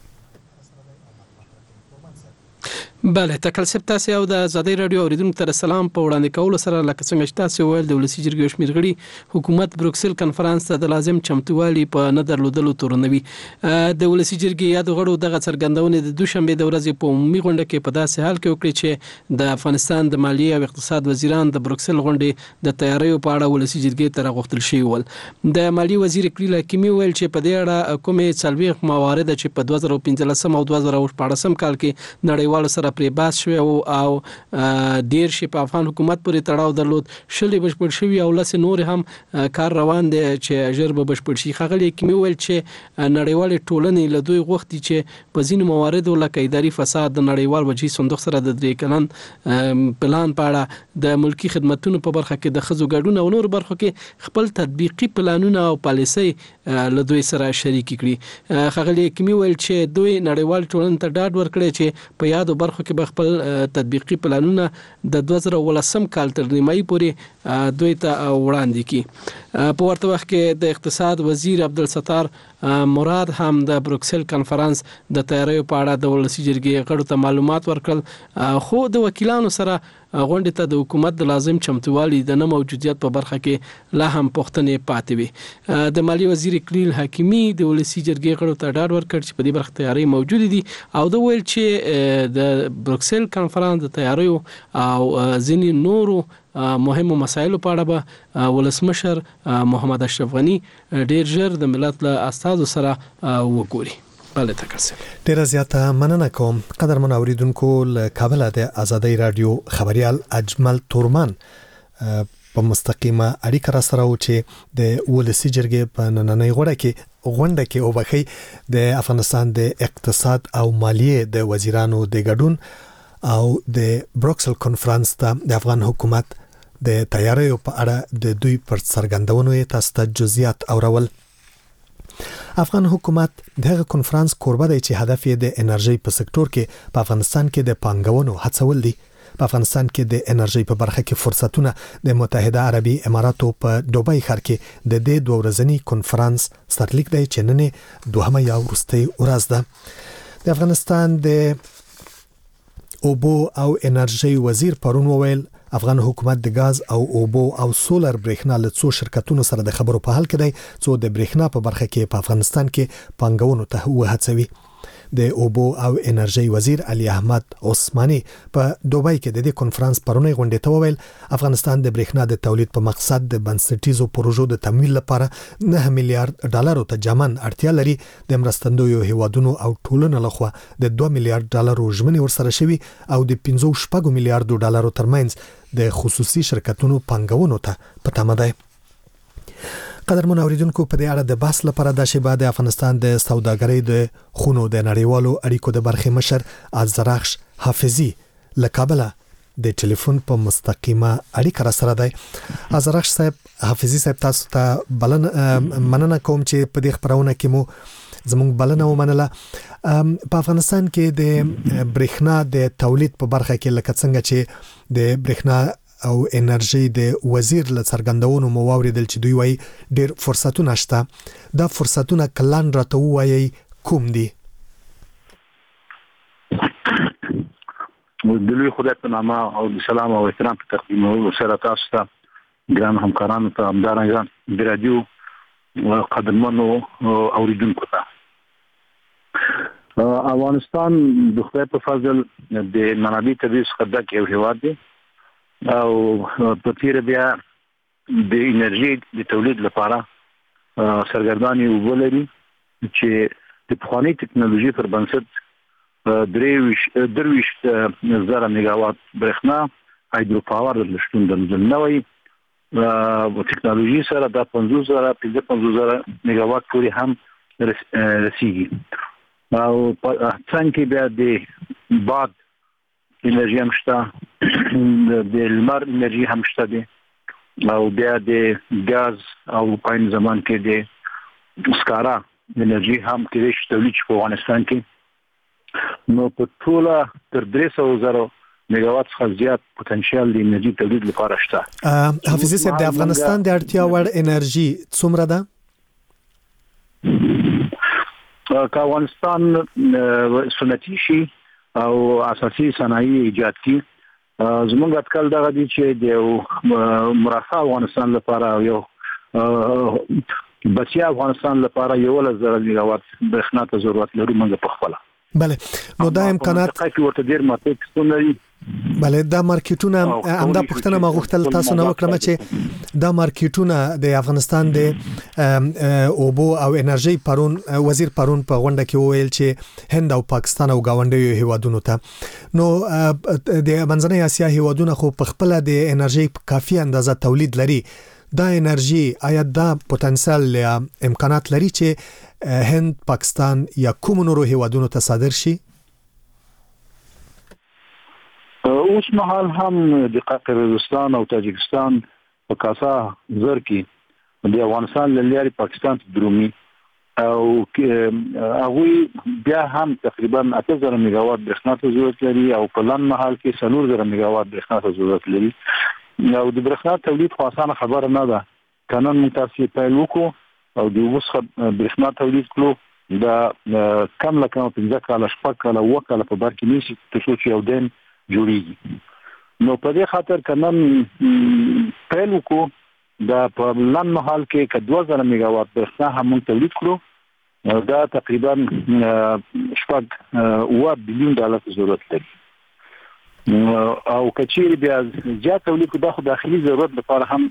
بله تکل سپ تاسو او د ازادي رادیو اوریدونکو ته سلام په وړاندې کول سره لکه څنګه چې تاسو ویل د ولسی جرګې شمیر غړي حکومت بروکسل کنفرانس ته د لازم چمتووالي په نه درلودلو تورنوي. د ولسی جرګې یاد غړو دغه څرګندونه د دوشنبه د ورځې په عمومي غونډه کې په داسې حال کې وکړي چې د افغانستان د مالیې او اقتصاد وزیران د بروکسل غونډې د تیاریو په اړه ولسی جرګې ته راغوښتل شوی ول. د مالیې وزیر اکلیل حکیمی ویل چې په دې اړه کومې څلوېښت موارد چې په دوه زره پنځلسم او دوه زره شپاړسم کال کې نړیوالو سره پرې بحث شوی او ډیر شي په افغان حکومت پورې تړاو درلود، شلې بشپړ شوی او لس نور هم کار روان دي چې ژر به بشپړ شي. ښاغلي حکیمی ویل چې نړیوال ټولنې له دوی غوښتي چې په ځینو مواردو لکه اداري فساد د نړیوال وجهي صندوق سره د درې کلن پلان په اړه د ملکی خدماتونو په برخه کې د ښځو ګډون او نور برخو کې خپل تطبیقي پلانونه او پالیسۍ له دوی سره شریک کړي. ښاغلي حکیمی ویل چې دوی نړیوال ټولنې ته ډاډ ورکړي چې په یادو برخو کې به خپل تطبیقي پلانونه د دوه زره ولسم کال تر نیمایي پورې دوی ته وړاندې کړي. په ورته وخت کې د اقتصاد وزیر عبدالستار مراد هم د بروکسل کانفرنس د تیاریو په اړه د ولسی جرګې غړو ته معلومات ورکړل، خو د وکیلانو سره غونډې ته د حکومت د لازم چمتووالي د نه موجودیت په برخه کې لا هم پوښتنې پاتې وي. د مالی وزیر اقلیل حکیمی د ولسی جرګې غړو ته ډاډ ورکړ چې په دې برخه تیاری موجود دي او د ویل چې د بروکسل کانفرنس د تیاریو او ځینې نورو مهمو مسایلو په اړه به ولسمشر محمد اشرف غنی ډیر ژر د ملت له استازو سره وګوري. بله تکرسل ډیره زیاته مننه کوم. قدرمن اوریدونکو له کابل د ازادۍ رادیو خبريال اجمل تورمان په مستقیمه اړیکه را سره و چې د ولسی جرګې په نننۍ غونډه کې غونډه کې او بخي د افغانستان د اقتصاد او مالیې د وزیرانو د ګډون او د بروکسل کانفرنس ته د افغان حکومت د تیاریو په اړه د دوی پر څرګندونو یې تاسو ته جزئیات اورول. افغان حکومت دغه کنفرانس کوربه دی چې هدف یې د انرژي په سکتور کې په افغانستان کې د پانګونو هڅول دي. په افغانستان کې د انرژي په برخه کې فرصتونه د متحده عربي اماراتو په دوبۍ ښار کې د دې دوه ورځنی کنفرانس سترلیک دی چې نن دوهمه یا وروستۍ ورځ ده. د افغانستان د اوبو او انرژي وزیر پرون وویل افغان حکومت د غاز او اوبو او سولر برېښنا له څو شرکتونو سره د خبرو په حال کې دی څو د برېښنا په برخه کې په افغانستان کې پانګونو ته وهڅوي. د اوبو او انرژي وزیر علي احمد عثماني په دوبۍ کې د دې کنفرانس پرونی غونډې ته وویل افغانستان د برېښنا د تولید په مقصد د بنسټیزو پروژو د تمویل لپاره نه میلیارډ ډالرو ته جمن اړتیا لري. د مرستندویو هیوادونو او ټولنو لخوا د دوه میلیارډ ډالرو ژمنې ورسره شوي او د پنځه شپږ میلیارډ ډالرو ترمنځ د خصوصي شرکتونو پانګونو ته په تمه ده. قدرمن اوریدونکو په دې اړه د بحث لپاره د شیبه د افغانستان د سوداګرۍ د خونو د نړیوالو اړیکو د برخې مشر ازرخش حافظي له کابل د ټلیفون په مستقیمه اړیکه را سره دی. ازرخش صاحب حافظي صاحب تاسو ته بلن مننه کوم چې په دې خبرونه کې مو زموږ بلنه ومنله. په افغانستان کې د برېښنا د تولید په برخه کې لکه څنګه چې د برېښنا او انرژي د وزیر له څرګندونو مو واوریدل چې دوی وايي ډېر فرصتونه شته. دا فرصتونه کلان راته وایي کوم دي؟ د لوی خدای په نامه او د سلام او احترام په تقدیمولو سره تاسو ته ګران همکارانو ته همدارنګه د رادیو قدرمنو اوریدونکو ته افغانستان د خدای په فضل د منابع طبیعي څخه ډک یو هېواد دی او په تیر بیا د انرژي د تولید لپاره سرګرداني وبلري چې د پخوانی ټکنالوژي پر بنسټ درویش درویش زره میگاوات برېښنا هایدرو پاور د شتون د نوې ټکنالوژي سره د پنځوس زره پنځه زره میگاوات پورې هم رسیږي او څنګه بیا د باد انرژي هم شته د لمر انرژي هم شته دي او بیا د غاز او په این زمان کې د سکارا انرژي هم کې چې تولید په افغانستان کې نو په ټوله تر درې سوه زره میگاوات څخه زیات پوتنشل د انرژي تولید لپاره شته. حافظي صاحب د افغانستان د اړتیا وړ انرژي څومره ده؟ که افغانستان صنعتي شي او اساسي صنایع ایجاد کی زموږ اټکل دغه دي چې د مرافع افغانستان لپاره یو بچیا افغانستان لپاره یو لزر میگاوات برېښنا ته ضرورت لري موږ په خپل. بله نو دا امکانات کې ورته ډیر مارکیټ لري. بله دا مارکیټونه همدا پښتنه ما غوښتل تاسو نو وکړم چې دا مارکیټونه د افغانستان د اوبو او انرژي پرون وزیر پرون په غونډه کې وویل چې هند او پاکستان او گاونډیو هیوادونو ته نو د منځنۍ اسیا هیوادونو خو په خپل د انرژي کافي اندازه تولید لري. دا انرژي آیا دا پوتنسیل یا امکانات لري چې هند پاکستان یا کوم نورو هیوادونو ته صادر شي؟ اوس مهال هم د قزاقستان او تاجکستان په کاسا زر کې د افغانستان لاري پاکستان ته درومي او هغه بیا هم تقریبا اته زره میگاوات برېښنا ته ضرورت لري او په لن مهال کې څلور زره میگاوات برېښنا ته ضرورت لري. او د برېښنا تولید خو اسانه خبره نه ده. قانون متاسف پیل وکړو او د اوس برېښنا تولید کړو دا کم لکه پنځه کاله شپږ کاله اووه کاله په بر کې نیسي تر څو چې یو دین جوړیږي. نو په دې خاطر کنن پیل وکړو دا په لن محل کې که دوه زره میگاوات برېښنا هم تولید کړو دا تقریبا شپږ اووه بلیون ډالر ضرورت لري. او کچېرې بیا زیات تولید کو د داخلي ضرورت لپاره هم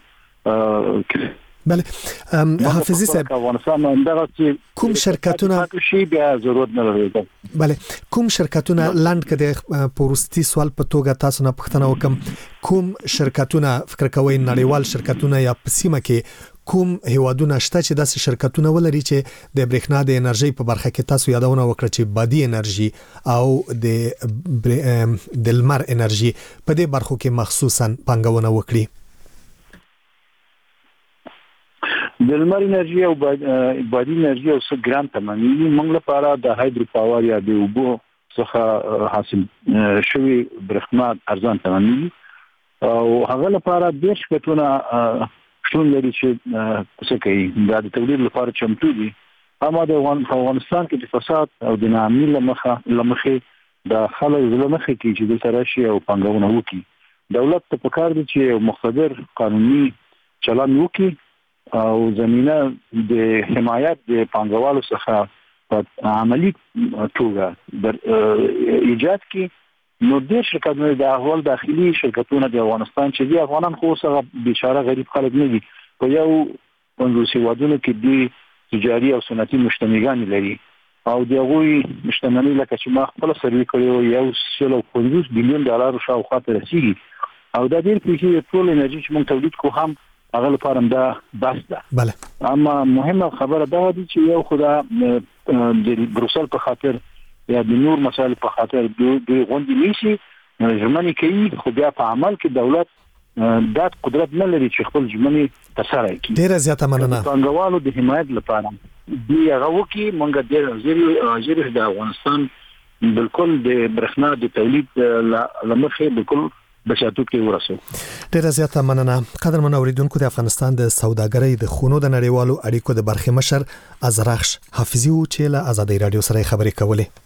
بله حافظي صاحب افغانستان همدغه چې کوم شرکتونه شي بیا ضرورت نه لري. بله کوم شرکتونه لاند کده پورستي سوال په توګه تاسو نه پوښتنه وکم کوم شرکتونه فکر کوئ نړیوال شرکتونه یا په سیمه کې کوم هیوادونه شته چې داسې شرکتونه ولري چې د برېښنا د انرژي په برخه کې تاسو یادونه وکړه چې بادي انرژي او د د لمر انرژي په دې برخو کې مخصوصا پانګونه وکړي؟ د لمر انرژي او بادي انرژي او څه ګران تمامي موږ لپاره د هایدرو پاور یا د اوبو څخه حاصل شوی برېښنا ارزان تمامي او هغه لپاره د شرکتونه شون لري چې څه کوي دا د تولید لپاره چمتو دي. اما د افغانستان کې د فساد او د ناامنۍ لمخه لمخه د خلک زلمخه کې چې د تراشي او پنګونه وکي دولت ته پکار دي چې مقتدر قانوني چلن وکي او زمينه د حمایت د پنګوالو څخه په عملی توګه د ایجاد کې. نو د شرکتونو د احوال داخلي شرکتونه د افغانستان چې دي افغانان خو څنګه بیچاره غریب خلک نه دي په یو پنځوس هیوادونو کې دي تجاري او صنعتي مشتملګان لري او دغه مشتملي لکه چې ما خپل سروي کړو یو سل او پنځوس بلیون ډالر شاوخوا ته رسیدي او دا ډیر پیسې ټول انرژي چې موږ تولید کوو هم هغه لپاره دا بس ده. بله اما مهمه خبره دا دي چې یو خدا د بروسل په خاطر یا د نور مسایل په خاطر دوی غونډې نیسي ژمنې کوي خو بیا په عمل کې دولت دا قدرت نه لري چې خپل ژمنې ترسره کړي. ډیره زیاته مننه. پانګوالو د حمایت لپاره دی هغه وکي مونږ د وزیر د افغانستان بالکل د برېښنا د تولید لمخه بالکل بشاتو کې ورسو. ډیره زیاته مننه. قدرمن اوریدونکو د افغانستان د سوداګرۍ د خونو د نړیوالو اړیکو د برخې مشر ازرخش حافظي و چې له آزادۍ رادیو سره خبرې کولې.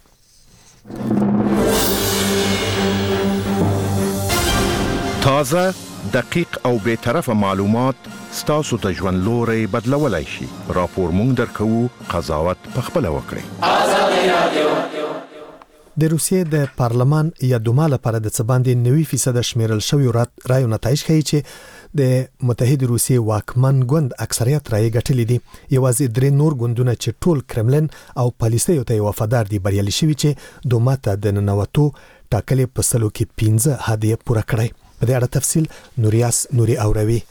تازه دقیق او به طرفه معلومات ستاسو ته ژوند لوري بدلولای شي. راپور مونږ درکو قضاوت پخپله وکړئ. آزادۍ رادیو د روسیې د پارلمان یا دوما لپاره د څه باندې نوي فیصد شمیرل شوی رایو نتایج ښیي چې د متحد روسیې واکمن ګوند اکثریت رایې ګټلې دي. یوازې درې نور ګوندونه چې ټول کرملن او پالیسیو ته وفادار دي بریالي شوي چې دوما ته د ننوتو ټاکلې په سلو کې پنځه هدیه پوره کړی. په دې اړه تفصیل نوریاس نوري اوروي.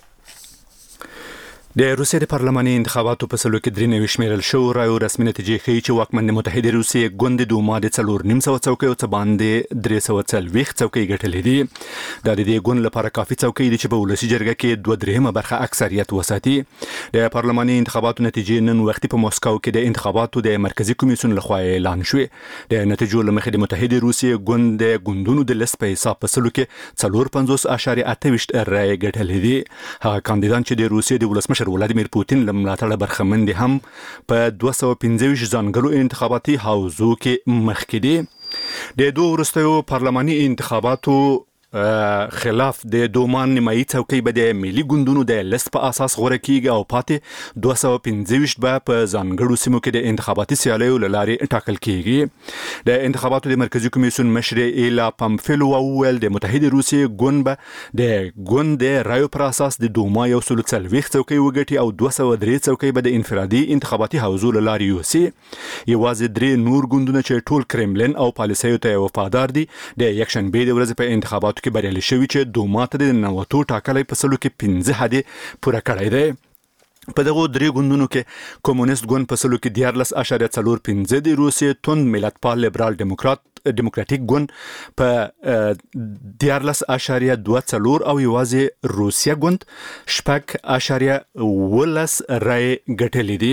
د روسیې د پارلماني انتخاباتو په سلو کې درې نوي شمیرل شو رایو رسمي نتیجې ښیي چې واکمن متحد روسیې ګوند دوما د څلور نیم سوه څوکیو څخه باندې درې سوه څلوېښت څوکۍ ګټلې دي. دا د دې ګوند لپاره کافي څوکۍ دي چې په ولسي جرګه کې دوه درېیمه برخه اکثریت وساتي. د پارلماني انتخاباتو نتیجې نن وختي په مسکو کې د انتخاباتو د مرکزی کمیسیون لخوا اعلان شوې. د نتیجو له مخې د متحد روسیې ګوند د ګوندونو د لیست په حساب په سلو کې څلور پنځوس اعشاریه اته ویشت رایې ګټلې دي. هغه کاندیدان چې د روسیې د ولسمشر ولادیمیر پوتین لملاتړه برخمن دي هم په دوه سوه پنځه ویشت ځانګړو انتخاباتي حوزو کې مخکې دي. د دوه وروستیو پارلماني انتخاباتو خلاف د دومان نیمایي څوکۍ به د ملي ګوندونو د لیست په اساس غوره کیږي او پاتې دوه سوه پنځه ویشت به په ځانګړو سیمو کې د انتخاباتي سیالیو له لارې ټاکل کیږي. د انتخاباتو د مرکزی کمیسیون مشر ایلا پامفیلو وویل د متحد روسیې ګوند به د ګوند د رایو پر اساس د دوما یو سل څلوېښت څوکۍ وګټي او دوه سوه درې څوکۍ به د انفرادي انتخاباتي حوزو له لارې یوسي. یوازې درې نور ګوندونه چې ټول کرملن او پالیسیو ته وفادار دي د یکشنبې د ورځې په انتخاباتو کې بریالي شوي چې دوما ته د ننوتو ټاکلی په سلو کې پنځه هدې پوره کړی دی. په دغو درې ګوندونو کې کمونیست ګوند په سلو کې دیارلس اعشاریه څلور پنځه د روسیې توند ملتپال لیبرال ډیموکرات ډیموکراتیک ګوند په دیارلس اعشاریه دوه څلور او یوازې روسیه ګوند شپږ اعشاریه اوولس رایې ګټلې دي.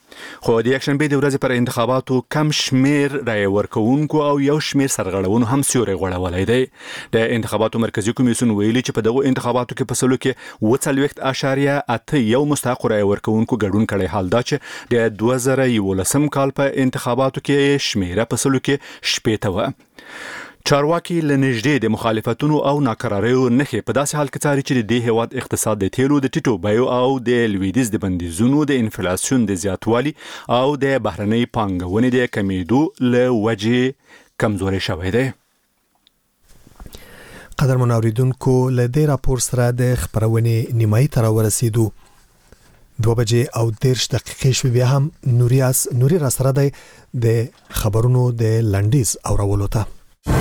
خو د یکشنبه د ورځې پر انتخاباتو کم شمیر رای ورکوونکو او یو شمیر سرغړونو هم سیوري غوړولای دی. د انتخاباتو مرکزی کمیسیون ویلي چې په دغه انتخاباتو کې په سلو کې اووه څلوېښت اعشاریه اته یو مستحق رای ورکوونکو ګډون کړی، حال دا چې د دوه زره یولسم کال په انتخاباتو کې شمیره په سلو کې شپېته وه. چارواکي لنږدې د مخالفتونو او ناکراریو نښې په داسې حال کې څاري چې د هیواد اقتصاد د تیلو د ټیټو بیو او د لویدیځ د بندیزونو د انفلاسیون د زیاتوالي او د بهرنۍ پانګونې د کمیدو له وجې کمزوري شوی دی. قدرمن اوریدونکو، له دې راپور سره د خبرونې نیمایي ته راورسېدو. دوه بجې او دېرش دقیقې شوې، بیا هم نوریاس نوري را سره دی د خبرونو د لنډیز اورولو ته.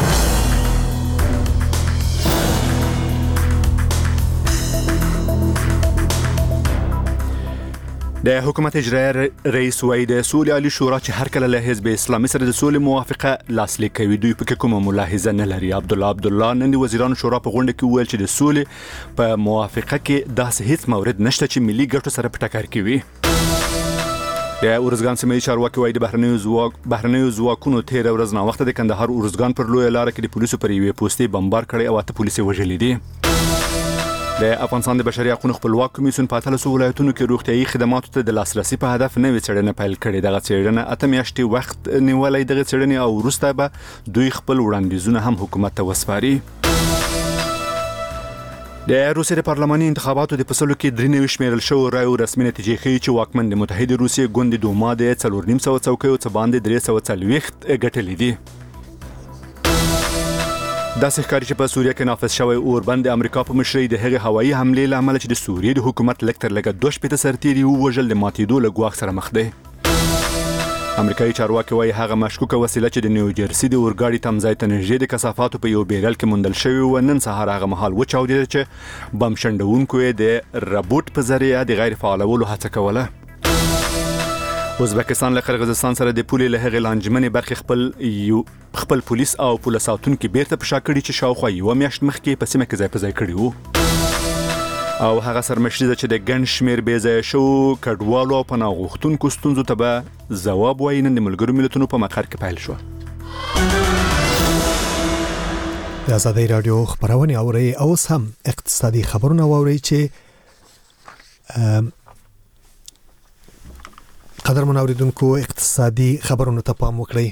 د حکومت اجرایي رئیس وای د سولې عالی شورا چې هر کله له حزب اسلامي سره د سولې موافقه لاسلیک کوي دوی په کومه ملاحظه نه لري. عبد الله عبد الله نن د وزیرانو شورا په غونډه کې ویل چې د سولې په موافقه کې داسې هیڅ مورد نشته چې ملي ګټو سره په ټکر کې وي. د اورزګان سیمې چارواکي وایي د بهرنیو ځواک بهرنیو ځواکونو تیر ورځ نه وخت د کندهار اورزګان پر لوی لار کې د پولیسو پر یوې پوستې بمبار کړي او اته پولیسو وژلي دي. د افغانستان د بشري حقوقو خپلواک کمیسیون په اتلسو ولایتونو کې روغتیايي خدماتو ته د لاسرسي په هدف نوې څېړنه پیل کړې. دغه څېړنه اته میاشتې وخت نیولای. دغه څېړنې او وروسته به دوی خپل وړاندیزونه هم حکومت ته وسپاري. د روسیې د پارلماني انتخاباتو د فصلو کې درې نوي شمیرل شوو رایو رسمي نتیجې ښیي چې واکمن د متحده روسیې ګوند دوما د څلور نیم سوه څوکیو څخه باندې درې سوه څلوېښت ګټلې دي. داسې ښکاري چې په سوریه کې نافذ شوی اوربند د امریکا په مشرۍ د هغې هوایي حملې له امله چې د سوریې د حکومت لږ تر لږه دوه شپېته سرتیري ووژل د ماتېدو له ګواښ سره مخ دی. امریکایي چارواکي وایي هغه مشکوکه وسیله چې د نیوجرسي د اورګاډي تمځای ته نږدې د کثافاتو په یو بیرل کې موندل شوې وه نن سهار هغه مهال وچاودېده چې بم شنډونکو یې د ربوټ په ذریعه د غیر فعالولو هڅه کوله. ازبکستان له قرغیزستان سره د پولې له هغې لانجمنې برخې خپل یو خپل پولیس او پوله ساتونکي بیرته په شا کړي چې شاوخوا یوه میاشت مخکې په سیمه کې ځای په ځای کړي وو. او هغه سرمشري ده چې د ګڼ شمېر بې ځایه شوو کډوالو او پناه غوښتونکو ستونزو ته به ځواب وایي نن د ملګرو ملتونو په مقر کې پیل شوه. د ازادۍ راډیو خبرونه اورئ او اوس هم اقتصادي خبرونه واورئ چې قدرمن اوریدونکو اقتصادي خبرونو ته پام وکړئ.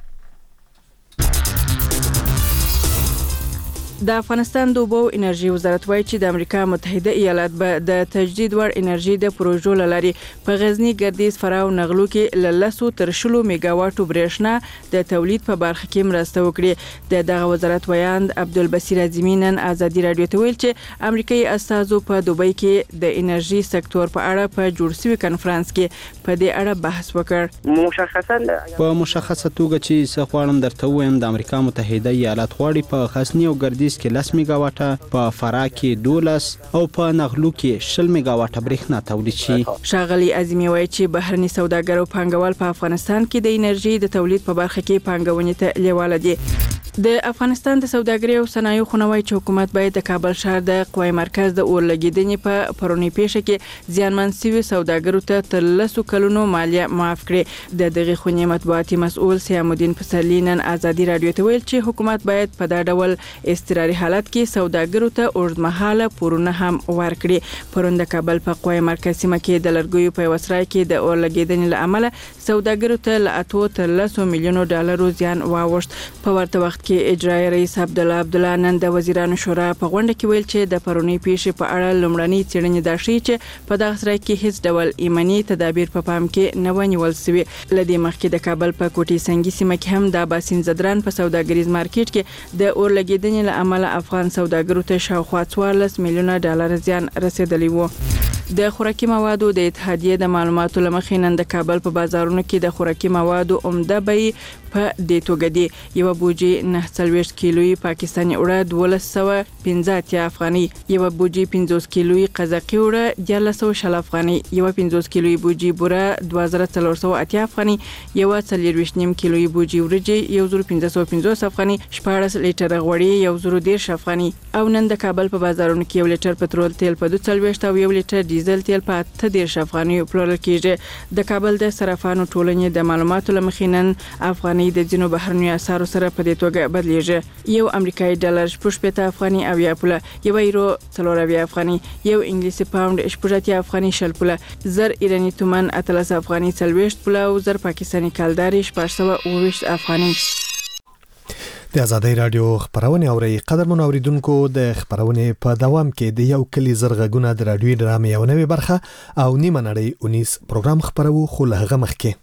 د افغانستان د اوبو انرژي وزارت وایي چې د امریکا متحده ایالات به د تجدید وړ انرژي د پروژو لاري په غزنی، ګردیز، فراه او نغلو کې له لسو تر شلو میگا واټو برېښنا د تولید په برخه کې مرسته وکړي. د دغه وزارت ویاند عبدالبصیر اعظمي نن ازادي رادیو ته ویل چې امریکایي استازو په دوبۍ کې د انرژي سکتور په اړه په جوړ شوی کنفرانس کې په دې اړه بحث وکړ. مشخصا په مشخصه توګه چې څه غواړم درته وایم د امریکا متحده ایالات غواړي په غزنی او ګردیز کې لس میگا واټه، په فراه کې دولس او په نغلو کې شل میگا واټه برېښنا تولید شي. ښاغلي اعظمي وایي چې بهرني سوداګر او پانګوال په افغانستان کې د انرژي د تولید په برخه کې پانګونې ته لیواله دي. د افغانستان د سوداګرۍ او صنایعو خونوي چې حکومت باید د کابل ښار د قوای مرکز د اورلګیدنې په پرونی پیښه کې ځانمن سوي سوداګرو ته تر لسو کلونو مالیه معاف کړي. د دغه خونې مطبوعاتي مسؤل سیام الدین پسرلی نن ازادي رادیو ته ویل چې حکومت باید په دا ډول اضطراري حالت کې سوداګرو ته اوږدمهاله پورونه هم ورکړي. پرون د کابل په قوای مرکز سیمه کې د لرګیو په وسرای کې د اورلګیدنې له امله سوداګرو ته له اتو تر لسو میلیونو ډالرو زیان واوښت. په ورته وخت کې اجرایي رئیس عبد الله عبد الله نن د وزیرانو شورا په غونډه کې ویل چې د پرونی پیښې په اړه لومړنۍ څېړنې دا ښیي چې په دغه سرای کې هیڅ ډول ایمني تدابیر په پام کې نه ونیول شوي. له دې مخکې د کابل په کوټي سنگي سیمه کې هم د باسین زدران په سوداګریز مارکیټ کې د اورلګیدنې له امله افغان سوداګرو ته شاوخوا څوارلس میلیونه ډالر زیان رسیدلی وو. د خوراکي موادو د اتحادیې د معلوماتو لمخې نن د کابل په بازارونو کې د خوراکي موادو عمده بیې په دې توګه دي. یو بوجي نه څلوېښت کیلویي پاکستاني اوړه دولس سوه پنځه اتیا افغاني، یو بوجي پنځوس کیلویي قزاقي اوړه دیارلس سوه شل افغاني، یو پنځوس کیلویي بوجي بوره دوه زره څلور سوه اتیا افغاني، یو څلېرویشت نیم کیلویي بوجي وریجې یو زره پنځه سوه پنځوس افغاني، شپاړس لیټره غوړي یو زره دېرش افغاني. او نن د کابل په بازارونو کې یو لیټر پټرول تیل په دوه څلوېښت او یو لیټر ډیزل تیل په اته دېرش افغانیو پلورل کیږي. د کابل د صرافانو ټولنې د معلوماتو له مخې نن افغانۍ د ځینو بهرنیو اسعارو سره په دې توګه بدلیږي. یو امریکایي ډالر شپږ شپېته افغانۍ اویا پوله، یو یورو څلور اویا افغانۍ، یو انګلیسي پاونډ شپږ اتیا افغانۍ شل پوله، زر ایراني تومن اتلس افغانۍ څلوېښت پوله او زر پاکستاني کلداري شپږ سوه اوه ویشت افغانۍ. د آزادۍ رادیو خبرونه اوري. قدرمن اوریدونکو، د خبرونه په دوام کې د یو کلی زرغونه د رادیوي ډرامې یو نوې برخه او نیمه نړۍ اونیس پروګرام خبرو، خو له هغه مخکې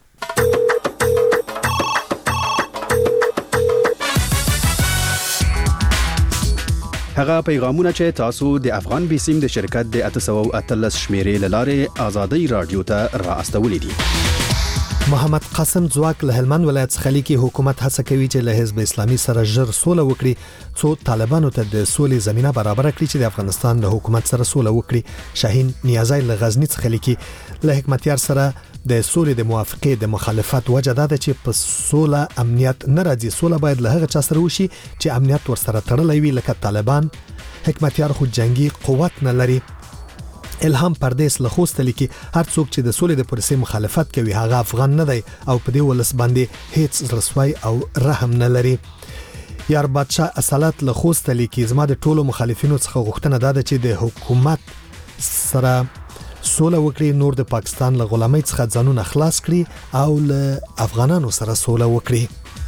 هغه پیغامونه چې تاسو د افغان بیسیم د شرکت د اته سوه او اتلس شمیرې لاره آزادۍ رادیو ته را استولې دي. محمد قاسم ځواک له هلمند ولایت څخه لیکي حکومت هڅه کوي چې له حزب اسلامي سره ژر سوله وکړي څو طالبانو ته د سولې زمينه برابر کړي چې د افغانستان له حکومت سره سوله وکړي. شاهین نیازی له غزنی څخه لیکي له حکمتیار سره د سولې د موافقې د مخالفت وجه ده چې په سوله امنیت نه راځي. سوله باید له هغه چا سره وشي چې امنیت ورسره تړلی وي لکه طالبان. حکمتیار خو جنگي قوت نه لري. الهام پردیس له خوست لیکي هر څوک چې د سولې د پروسې مخالفت کوي هغه افغان نه دی او په دې ولس باندې هیڅ رسوای او رحم نه لري. یار بادشاه اصالت له خوست لیکي زما د ټولو مخالفینو څخه غوښتنه ده چې د حکومت سره سوله وکړي، نور د پاکستان له غلامۍ څخه ځانونه خلاص کړي او له افغانانو سره سوله وکړي.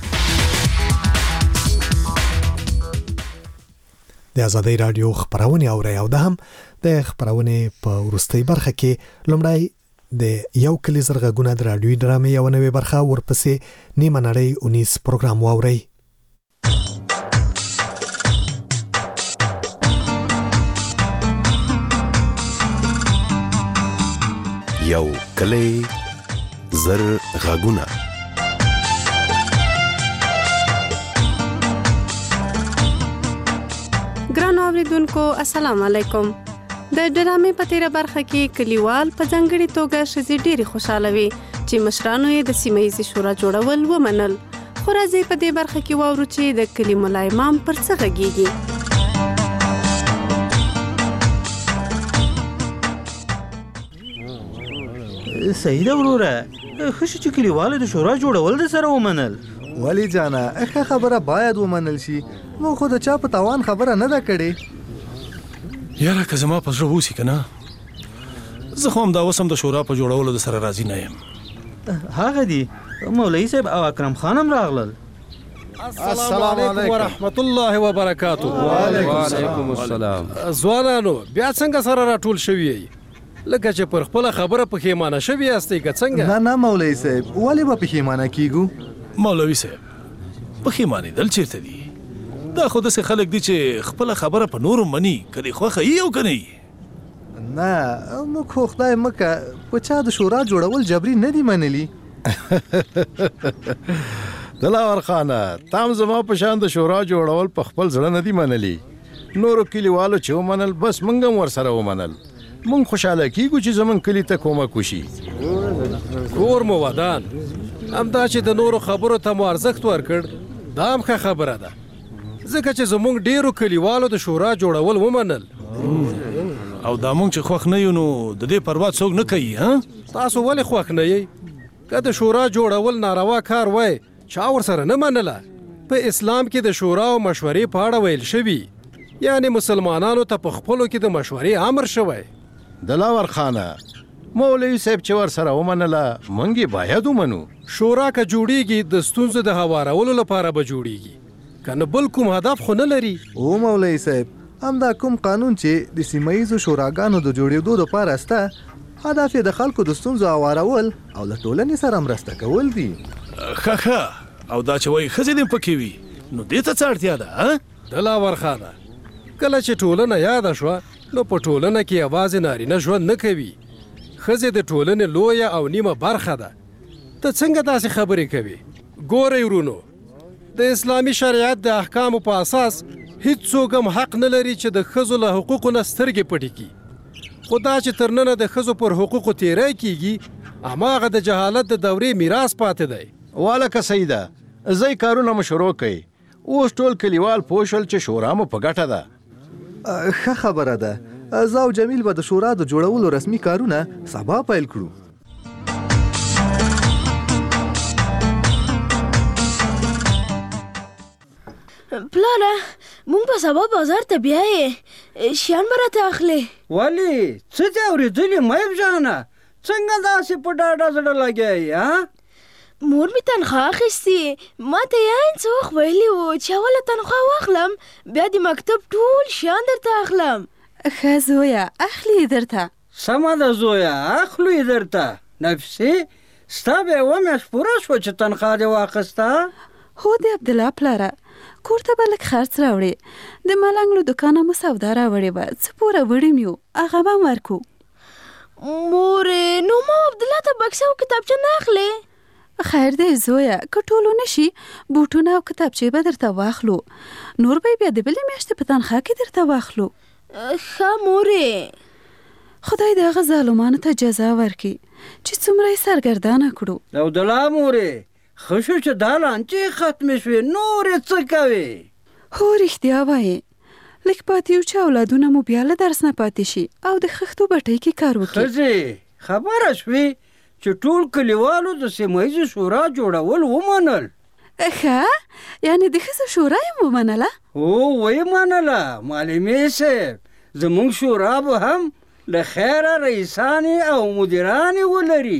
د آزادۍ رادیو خبرونه اوري او ده هم د خبرونه په ورستۍ برخه کې لومړی د یو کلی زرغونه د رادیوي ډرامې یو نوې برخه، ورپسې نیمه نړۍ اونیس پروګرام واوري. یو کلی زرغونه. ګران اوریدونکو السلام علیکم. د ډرامې په تیره برخه کې کلیوال په ځانګړي توګه ښځې ډېرې خوشاله وي چې مشرانو یې د سیمه ییزې شورا جوړول ومنل. خو راځئ په دې برخه کې واورو چې د کلي ملا امام پر څه غږیږي. صحیح ده وروره، ښه شو چې کلیوالو د شورا جوړول د سره ومنل. ولی جانا ښه خبره باید ومنل شي، مو خو د چا په تاوان خبره نه ده کړې. یاره که زما په زړه وسی که نه، زه خو همدا اوس هم د شورا په جوړولو د سره راضي نه یم. هغه دي مولوي صاحب او اکرم خان هم راغلل. السلام علیکم ورحمت الله وبرکاتو. وعلیکم السلام. ځوانانو بیا څنګه سره راټول شوي لکه چې پر خپله خبره پښیمانه شوي یاستئ که څنګه؟ نه نه مولوي صاحب، ولې به پښیمانه کیږو؟ مولوي صاحب پښیمانېدل چیرته دي؟ دا خو داسې خلک دي چې خپله خبره په نورو مني، که دې خوښه یي او که نه یي. نه موږ خو خدای مکه په چا د شورا جوړول جبري نه دي منلي. دلاور خانه تام زما په شان د شورا جوړول په خپل زړه نه دي منلي. نورو کلیوالو چې ومنل بس موږ هم ورسره ومنل. موږ خوشحاله کیږو چې زموږ کلي ته کومک وشي. کور مو ودان، همدا چې د نورو خبرو ته مو ارزښت ورکړ دا هم ښه خبره ده، ځکه چې زموږ ډیرو کلیوالو د شورا جوړول ومنل. او دا موږ چې خوښ نه یو نو د دې پروا څوک نه کوي. ها تاسو ولې خوښ نه یئ؟ که د شورا جوړول ناروا کار وای چا ورسره نه منله. په اسلام کې د شورا او مشورې په اړه ویل شوي، یعنی مسلمانانو ته په خپلو کې د مشورې امر شوی. دلاور خانه مولوي صاحب چې ورسره ومنله موږ یې باید ومنو. شورا که جوړیږي د ستونزو د هوارولو لپاره به جوړیږي، که نه بل کوم هدف خو نه لري. او مولوي صاحب همدا کوم قانون چې د سیمه ییزو شوراګانو د جوړېدو دپاره سته، هدف یې د خلکو د ستونزو هوارول او له ټولنې سره مرسته کول دي. ښه ښه، او دا چې وایي ښځې دې پکې وي نو دې ته څه اړتیا ده؟ دلاور خانه کله چې ټولنه یاده شوه نو په ټولنه کې یوازې نارینه ژوند نه کوي، ښځې د ټولنې لویه او نیمه برخه ده. ته څنګه داسې خبرې کوي؟ ګورئ ورونو، د اسلامي شریعت د احکامو په اساس هیڅوک هم حق نه لري چې د ښځو له حقوقو نه سترګې پټې کړي. خو دا چې تر ننه د ښځو پر حقوقو تیری کیږي هماغه د جهالت د دورې میراث پاتې دی. والکه سیده ځئ کارونه مو شروع کړئ. اوس ټول کلیوال پوه شول چې شورا مو په ګټه ده. ښه خبره ده، زه او جمیل به د شورا د جوړولو رسمي کارونه سبا پیل کړو. پلاره مونږ به سبا بازار ته بیایې شیان به راته اخلې. ولې څه دې اورېدلي مهیب جانه څنګه داسې په ډاډه زړه لګیایې ها؟ مور مې تنخواه اخیستې ما ته یې څه وخت ویلي وو چې اوله تنخواه واخلم بیا د مکتب ټول شیان درته اخلم. ښه زویه اخلي یې درته. سمه ده زویه اخلو یې درته. نفسي ستا بیا یوه میاشت پوره شوه چې تنخواه دې واخیسته؟ هو د عبدالله پلاره کور ته به لږ خرڅ راوړې د ملنګ له دوکانه مو سودا راوړې وه څه پوره وړي مې وو هغه به هم ورکو. مورې نو ما عبدالله ته بکسه او کتابچه نه اخلې؟ خیر دی زویه که ټولو نشي بوټونه او کتابچې به درته واخلو نور به یې بیا د بلې میاشتې په تنخواه کې درته واخلو. ښه مورې خدای د هغه ظالمانو ته جزا ورکړي چې څومره یې سرګردانه کړو. عبدالله مورې ښه شو چې دا لانجې ختمې شوې نورې څه کوې؟ هو رښتیا وایې لږ پاتې یو چې اولادونه مو بیا له درس نه پاتې شي او د خښتو بټۍ کې کار وکړي. ښځې خبره شوې چې ټول کلیوالو د سیمه ییزې شورا جوړول ومنل. ښه یعنې د ښځو شورا یې ومنله؟ هو ویې منله معلمې صاحب زموږ شورا به هم له خیره رئیسانې او مدیرانې ولري.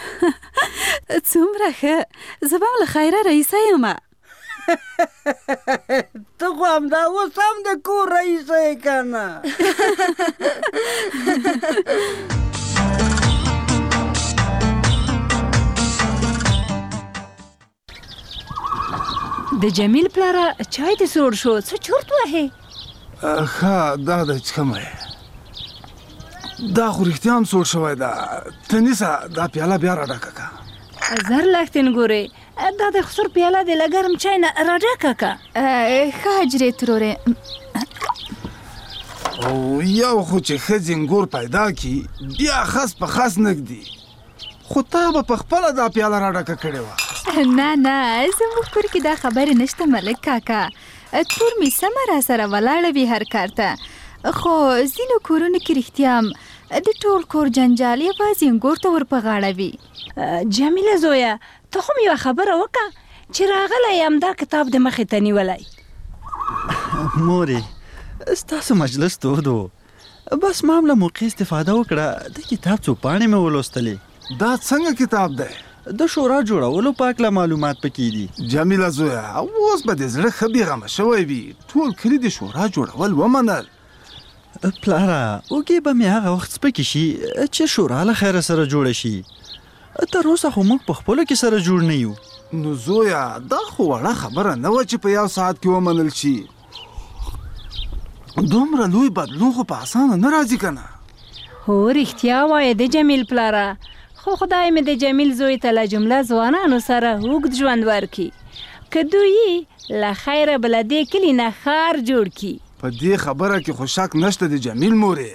څومره ښه زه به هم له خیره رئیسه یم. ته خو همدا اوس هم د کور رئیسه یې که نه؟ د جمیل پلاره چای دې سوړ شو څه چورت وهې؟ ښه دا ده چې کمه یې دا خو رښتیا هم سوړ شوی ده. ته نیسه دا پیاله بیا راډکه که. زر لښتین ګورې دا د خسر پیاله دې له ګرم چای نه راډکه که. ښه حجرې ترورې او یو خو چې ښه زینګور پیدا کړي بیا خس په خس نږدي خو تا به په خپله دا پیاله راډکه کړې وه. نه نه زموږ کور کې دا خبرې نشته ملک کاکا تور مې سمه را سره ولاړه وي هر کار ته خو ځینو کورونو کې رښتیا هم د ټول کور جنجال یوازې انګور ته ور په غاړه وي. جمیله زویه ته خو مې یوه خبره وکړه چې راغلی یم دا کتاب د مخې ته نیولی. مورې ستاسو مجلس تود و بس ما هم له موقع استفاده وکړه د کتاب څو پاڼې مې ولوستلې. دا څنګه کتاب دی؟ د شورا جوړولو په هکله معلومات پکې دي. جمیله زویه اوس به دې زړه ښه بېغمه شوی وي ټول کلي د شورا جوړول ومنل. پلاره اوږې به مې هغه وخت سپکې شي چې شورا له خیره سره جوړه شي. تر اوسه خو موږ په خپلو کې سره جوړ نه یو. نو زویه دا خو وړه خبره نه وه چې په یو ساعت کې ومنل شي. دومره لوی بدلون خو په اسانه نه راځي که نه. هو رښتیا وایې د جمیل پلاره خو خدای مې د جمیل زوی ته له جمله ځوانانو سره اوږد ژوند ورکړي که دوی له خیره به له دې کلي نه ښار جوړ کړي. په دې خبره کې خو شک نشته د جمیل مورې.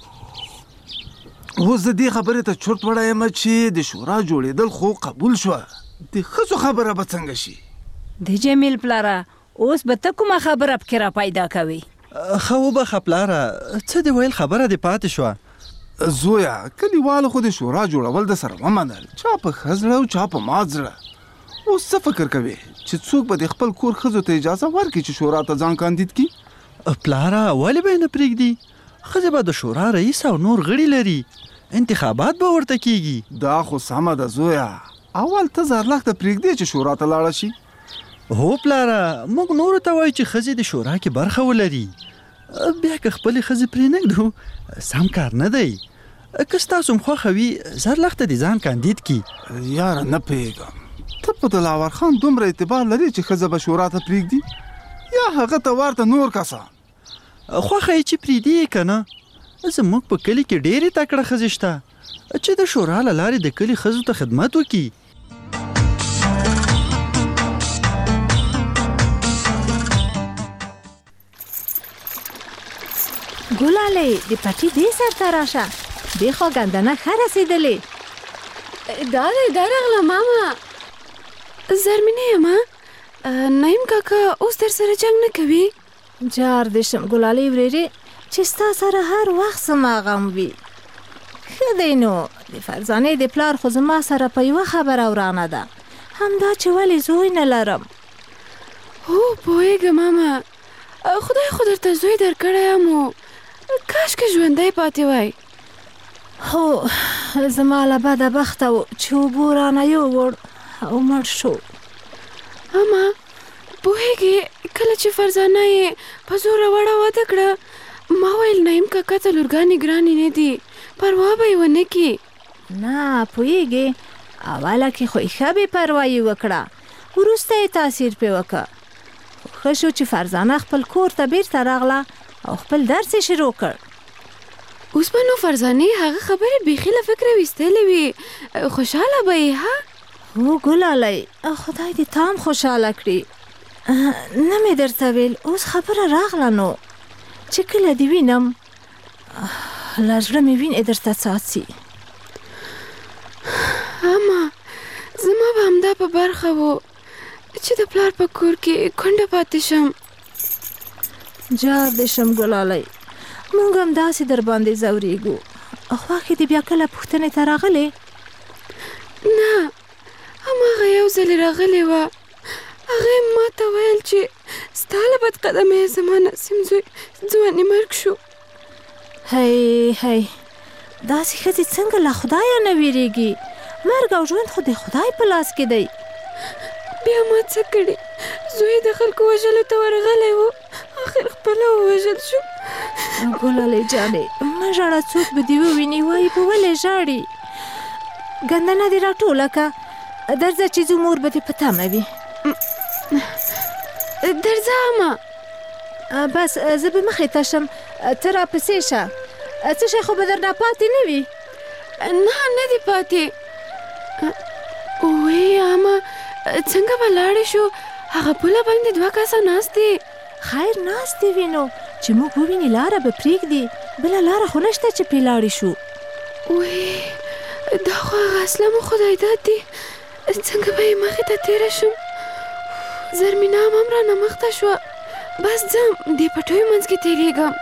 اوس د دې خبرې ته چورت وړی یم چې د شورا جوړېدل خو قبول شوه د ښځو خبره به څنګه شي؟ د جمیل پلاره اوس به ته کومه خبره پکې را پیدا کوې؟ ښه وبخه پلاره څه دې ویل خبره دې پاتې شوه. زویا کلیوالو خو د شورا جوړول د سره ومنل چا په ښه زړه او چا په مات زړه. اوس څه فکر کوې چې څوک به د خپل کور ښځو ته اجازه ورکړي چې شورا ته ځان کاندید کړي؟ پلاره ولې به یې نه پرېږدي؟ ښځې به د شورا رئیس او نور غړي لري انتخابات به ورته کیږي. دا خو سمه ده زویا اول ته زرلښته پرېږدې چې شورا ته لاړه شي. هو پلاره موږ نورو ته وایو چې ښځې د شورا کې برخه ولري بیا که خپلې ښځې پرې نږدو سم کار نه دی. که ستاسو هم خوښه وي زرلښته دې ځان کاندید کړي. یاره نه پوهېږم ته په دلاور خان دومره اعتبار لري چې ښځه به شورا ته پرېږدي یا هغه ته ورته نور کسان؟ خوښه یې چې پرېږدي یې که نه زموږ په کلي کې ډېرې تکړه ښځې شته چې د شورا له لارې د کلي ښځو ته خدمت وکړي. ګلالۍ د پټي دې سر ته راشه دې خوا ګندنه ښه رسېدلې. دا دی دا راغله ماما. زرمینې یمه نعیم کاکا اوس در سره جنګ نه کوي؟ جار دې شم ګلالۍ ورېرې چې ستا سره هر وخت زما غم وي. ښه دی نو د فرزانې د پلار خو زما سره په یوه خبره ورانه ده، همدا چې ولې زوی نه لرم. هو پوهېږم ماما، خدای خو درته زوی درکړی یم، کاشکې ژوندی پاتې وای. هو زما له بده بخته و چې اوبو رانه یووړ او مړ شو. اما پوهېږې کله چې فرزانه یې په زوره وړه واده کړه، ما ویل نعیم کاکا ته لورګانې ګرانې نه دي، پروا به یې ونه کړي. نه پوهېږې اوله کې خو یې ښه بې پروایي وکړه، وروسته یې تاثیر پرې وکړه. ښه شو چې فرزانه خپل کور ته بیرته راغله او خپل درس یې شروع کړ. اوس به نو فرزانې هغه خبرې بیخي له فکره ویستلې وي، خوشحاله به یې. ها هو ګلالی، خدای دې تا هم خوشحاله کړي. نه مې درته ویل، اوس خبره راغله نو چې کله دې وینم له زړه مې وینې درته څاڅي. اما زما به همدا په برخه و چې د پلار په کور کې کونډه پاتې شم. جار دې شم ګلالی، موږ هم داسې در باندې ځورېږو. خواښې دې بیا کله پوښتنې ته راغلې؟ نه، هماغه یو ځلې راغلې وه، هغه یې ما ته ویل چې ستا له بد قدمه یې زما نسیم زوی ځواني مرګ شو. هی هی داسې ښځې څنګه له خدایه نه ویرېږي؟ مرګ او ژوند خو د خدای په لاس کې دی. بیا ما څه کړي؟ زوی د خلکو وژلو ته ورغلی و، آخر خپله ووژل شو. ګلالۍ جانې مه ژاړه، څوک به دې وویني وایي په ولې ژاړي؟ ګندنه دې راټوله که، درځه چې ځو، مور به دې په تمه وي. درځه اما. بس زه به مخې ته شم، ته راپسې شه. څه شی خو به درنه پاتې نه وي؟ نه نه دې پاتې. وی اما څنګه به لاړې شو؟ هغه پوله باندې دوه کسه ناست دي. خیر ناست دي وي نو، چې موږ وویني لاره به پرېږدي، بله لاره خو نشته چې پرې لاړې شو. وی دا خو هغه اصله مو خدای داد دي، څنګه به یې مخې ته تېره شم؟ زرمینه هم هم رانه مخته شوه. بس ځم، دې پټیو منځ کې تېرېږم.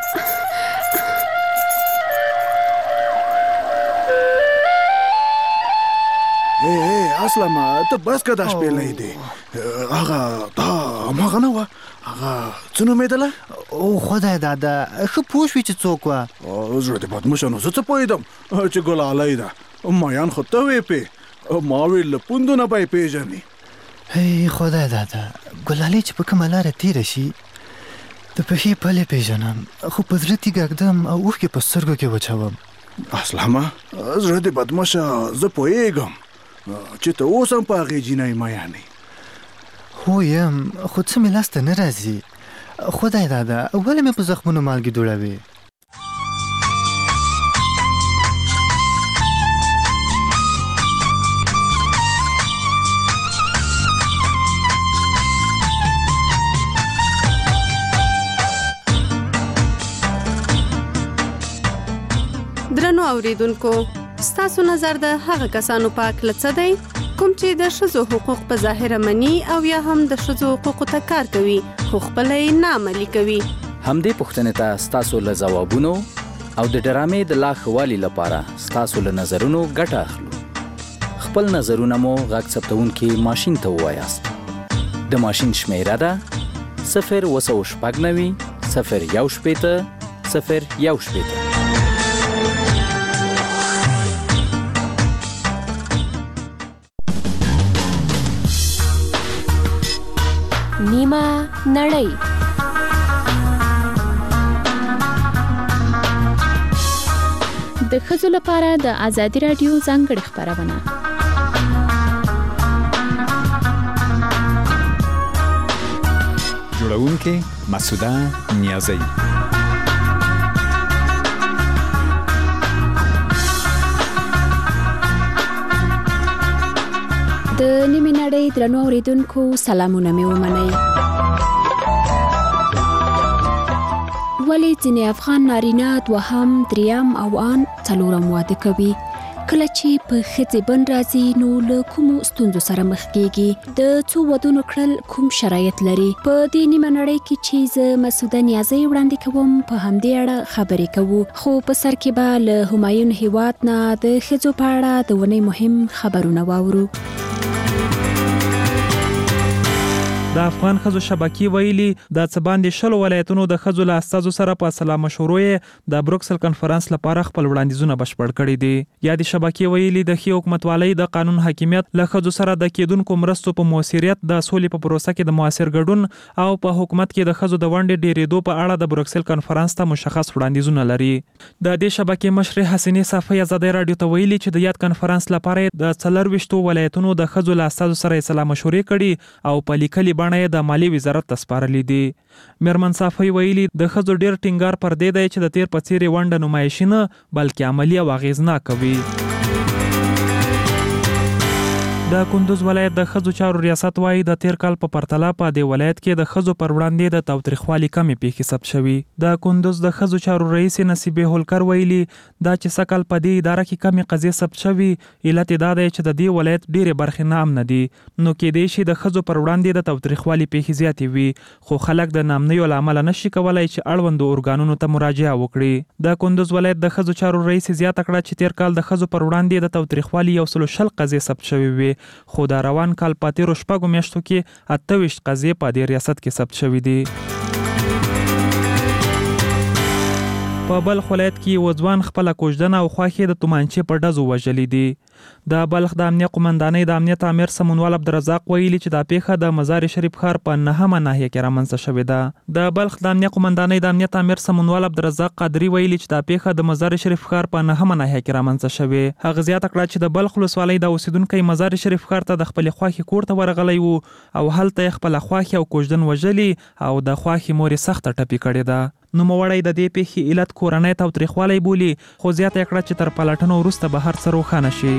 ای ای اسلامه ته بس که دا شپېلۍ دی، هغه دا هماغه نه وه، هغه څه نومېدله؟ او خدای داده ښه پوه شوې چې څوک وه؟ زړه دې بدمشه نو زه څه پوهېدم چې ګلالۍ ده. مایان خو ته وې پې، ما ویل له پوندو نه به یې پېژنې. هی خدای داده ګلالۍ چې په کومه لاره تېره شي د پښې پلې پېژنم، خو په زړه تیږه ږدم او اوښکې په سترګو کې وچوم. اسلامه زړه دې بدمشه، زه پوهېږم چې ته اوس هم په هغې جینۍ میانې. هو یم، خو څه مې لاسته نه راځي. خدای داده ولې مې په زخمونو مالګې دوړوې؟ درنو اوریدونکو، ستاسو نظر د هغه کسانو په هکله څه دی کوم چې د ښځو حقوق په ظاهره مني او یا هم د ښځو حقوقو ته کار کوي خو خپله یې نه عملي کوي؟ همدې پوښتنې ته ستاسو له ځوابونو او د ډرامې د لا ښه والي لپاره ستاسو له نظرونو ګټه اخلو. خپل نظرونه مو غږ ثبتونکي ماشین ته ووایاست. د ماشین شمیره ده صفر اووه سوه شپږ نوي صفر یو شپېته صفر یو شپېته. نیمه نړۍ. د ښځو لپاره د ازادي راډیو ځانګړې خپرونه. جوړونکې مسعوده نیازی. د نیمې نړۍ درنو اوریدونکو سلامونه مې ومنئ. ولې ځینې افغان نارینه دوهم، دریم او ان څلورم واده کوي؟ کله چې په ښځې بن راځي نو له کومو ستونزو سره مخ کیږي، د څو ودونو کړل کوم شرایط لري. په دې نیمه نړۍ کې چې زه مسعوده نیازۍ وړاندې کوم په همدې اړه خبرې کوو. خو په سر کې به له همایون هیواد نه د ښځو په اړه د ونې مهم خبرونه واورو. د افغان ښځو شبکې ویلي د څه باندې شلو ولایتونو د ښځو له استازو سره په سلا مشورو یې د بروکسل کنفرانس لپاره خپل وړاندیزونه بشپړ کړي دي. یا د شبکې ویلي د ښې حکومتوالۍ د قانون حاکمیت له ښځو سره د کېدونکو مرستو په مؤثریت، د سولې په پروسه کې د مؤثر ګډون او په حکومت کې د ښځو د ونډې ډېرېدو په اړه د بروکسل کنفرانس ته مشخص وړاندیزونه لري. د دې شبکې مشرې حسینې صافۍ ازادۍ راډیو ته ویلي چې د یاد کنفرانس لپاره د څلرویشتو ولایتونو د ښځو له استازو سره یې سلا مشورې کړي او په لیکلي بڼه د مالیې وزارت ته سپارلي دي. میرمن صافۍ ویلي د ښځو ډېر ټینګار پر دې دی چې د تیر په څېر ونډه نمایشي نه بلکې عملي او اغېزناکه وي. د کندوز ولایت د ښځو چارو ریاست وایي د تیر کال په پرتله په دې ولایت کې د ښځو پر وړاندې د تاوتریخوالي کمې پیښې ثبت شوي. د کندوز د ښځو چارو رئیس نصیبې هولکر ویلي دا چې سږ کال په دې اداره کې کمې قضیې ثبت شوي، علت یې دا دی چې د دې ولایت ډېرې برخې ناامنه دي، نو کیدای شي د ښځو پر وړاندې د تاوتریخوالي پیښې زیاتې وي، خو خلک د ناامنیو له امله نشي کولی چې اړوندو ارګانونو ته مراجعه وکړي. د کندوز ولایت د ښځو چارو رئیس زیاته کړه چې تیر کال د ښځو پر وړاندې د تاوتریخوالي یو سل شل قضیې ثبت شوي وي، خو د روان کال په تیرو شپږو میاشتو کې اته ویشت قضیې په دې ریاست کې ثبت شوي دي. په بلخ ولایت کې یو ځوان خپله کوژدنه او خوښې د تومانچې په ډزو وژلي دي. د بلخ د امنیه قمندانۍ د امنیت امیر سمونوال عبدالرزاق ویلي چې دا پیښه د مزار شریف ښار په نهمه ناحیه کې رامنځته شوې ده. د بلخ د امنیه قمندانۍ د امنیت امیر سمونوال عبدالرزاق قادري ویلي چې دا پیښه د مزار شریف ښار په نهمه ناحیه کې رامنځته شوې. هغه زیاته کړه چې د بلخ ولسوالۍ د اوسیدونکی مزار شریف ښار ته د خپلې خوښې کور ته ورغلی و او هلته یې خپله خوښې او کوژدن وژلي او د خوښې مور یې سخته ټپي کړې ده. نوموړی د دې پیښې علت کورنۍ تاوتریخوالی بولي، خو زیاته یې کړه چې تر پلټنو وروسته به هر څه روښانه شي.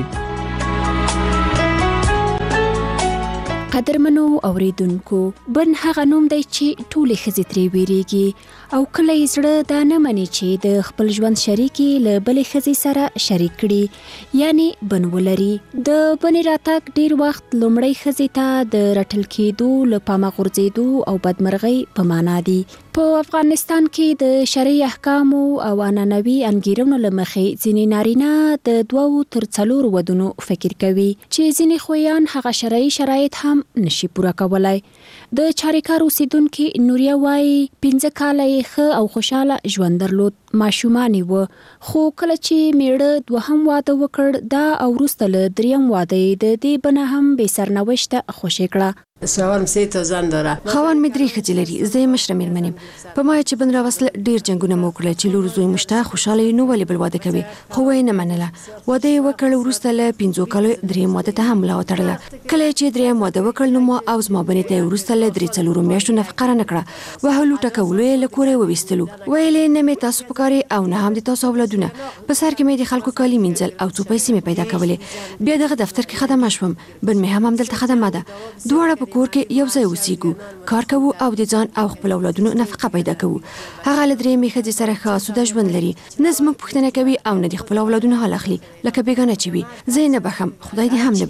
قدرمنو اوریدونکو، بن هغه نوم دی چې ټولې ښځې ترې ویریږي او کله یې زړه دا نه مني چې د خپل ژوند شریکې له بلې ښځې سره شریک کړي، یعنی بن ولري. د بنې راتګ ډیر وخت لومړۍ ښځې ته د رټل کېدو، له پامه غورځېدو او بدمرغۍ په معنا دي. په افغانستان کې د شرعي احکامو او عنعنوي انګیرنو له مخې ځینې نارینه د دوو تر څلورو ودونو فکر کوي چې ځینې خویان هغه شرعي شرایط هم نشي پوره کولای. د چاریکار اوسیدونکي نوریا وایي پنځه کاله یې ښه او خوشحاله ژوند درلود، ماشومان یې وه، خو کله چې میړه دوهم واده وکړ دا او وروسته له دریم واده یې د دې بنه هم بې سرنوشته خوشې کړه. شوهرم سه تا زن داره. خاوند مې درې ښځې لري، زه یې مشره مېرمن یم. په ما چې بن راوستله ډېر جنګونه مو وکړل چې لور زوی مو شته، خوشحاله یې، نو ولې بل واده کوي؟ خو ویې نه منله. واده یې وکړ، وروسته له پنځو کالو درېیم واده ته هم ملا وتړله. کله چې درېیم واده وکړ نو ما او زما بنې ته یې وروسته له درې څلورو میاشتو نفقه رانه کړه، وهلو ټکولو یې له کوره یې وویستلو. ویل یې نه مې تاسو پکارې او نه هم د تاسو اولادونه. په سر کې مې د خلکو کالي مینځل او څو پیسې مې پیدا کولې. بیا دغه دفتر کې خدمه شوم، بن مې هم همدلته خدمه ده. دواړه په کور کې یو ځای اوسیږو، کار کوو او د ځان او خپل اولادونو نفقه پیدا کوو. هغه له درېیمې ښځې سره ښه آسوده ژوند لري، نه زموږ پوښتنه کوي او نه د خپل اولادونو حال اخلي، لکه بیګانه چې وي. زه یې نه بخم، خدای دې هم نه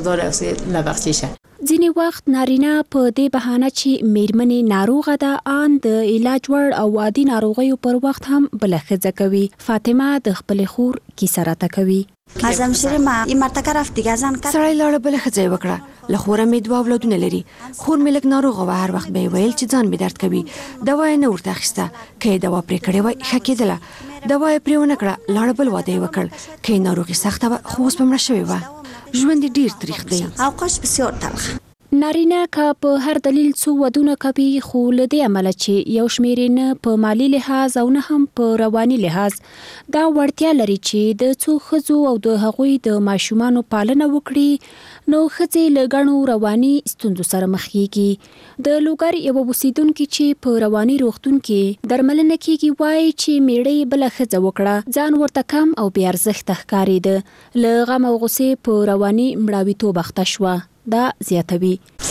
بخي. ځینې وخت نارینه په دې بهانه چې میرمنې ناروغه ده آن د علاج وړ او عادي ناروغیو پر وخت هم بله ښځه کوي. فاطمه د خپلې خور کیسه راته کوي. ازم شیره ما این مرتکه رفت دیگه ازم کرد. سړی لاړه بله ښځه یې وکړه. له خوره مې دوه اولادونه لري. خور مې لږ ناروغه وه، هر وخت به یې ویل چې ځان مې درد کوي. دوا یې نه ورته اخیسته، که یې دوا پرې کړې وای ښه کېدله. دوا یې پرې ونه کړه، لاړه بل واده یې وکړ. که یې ناروغي سخته وه خو اوس به مړه شوې وه. ژوند یې ډېر تریخ دی. اوقاش بسیار تلخ. نارینه که په هر دلیل څو ودونه کوي، خو له دې امله چې یو شمېر یې نه په مالی لحاظ او نه هم په رواني لحاظ دا وړتیا لري چې د څو ښځو او د هغوی د ماشومانو پالنه وکړي، نو ښځې له ګڼو رواني ستونزو سره مخ کېږي. د لوګر یوه اوسیدونکي چې په رواني روغتون کې درملنه کېږي وایي چې میړه یې بله ښځه وکړه، ځان ورته کم او بې ارزښته ښکارېده، له غم او غصې په رواني مړاویتوب اخته شوه. دا زیاتوي.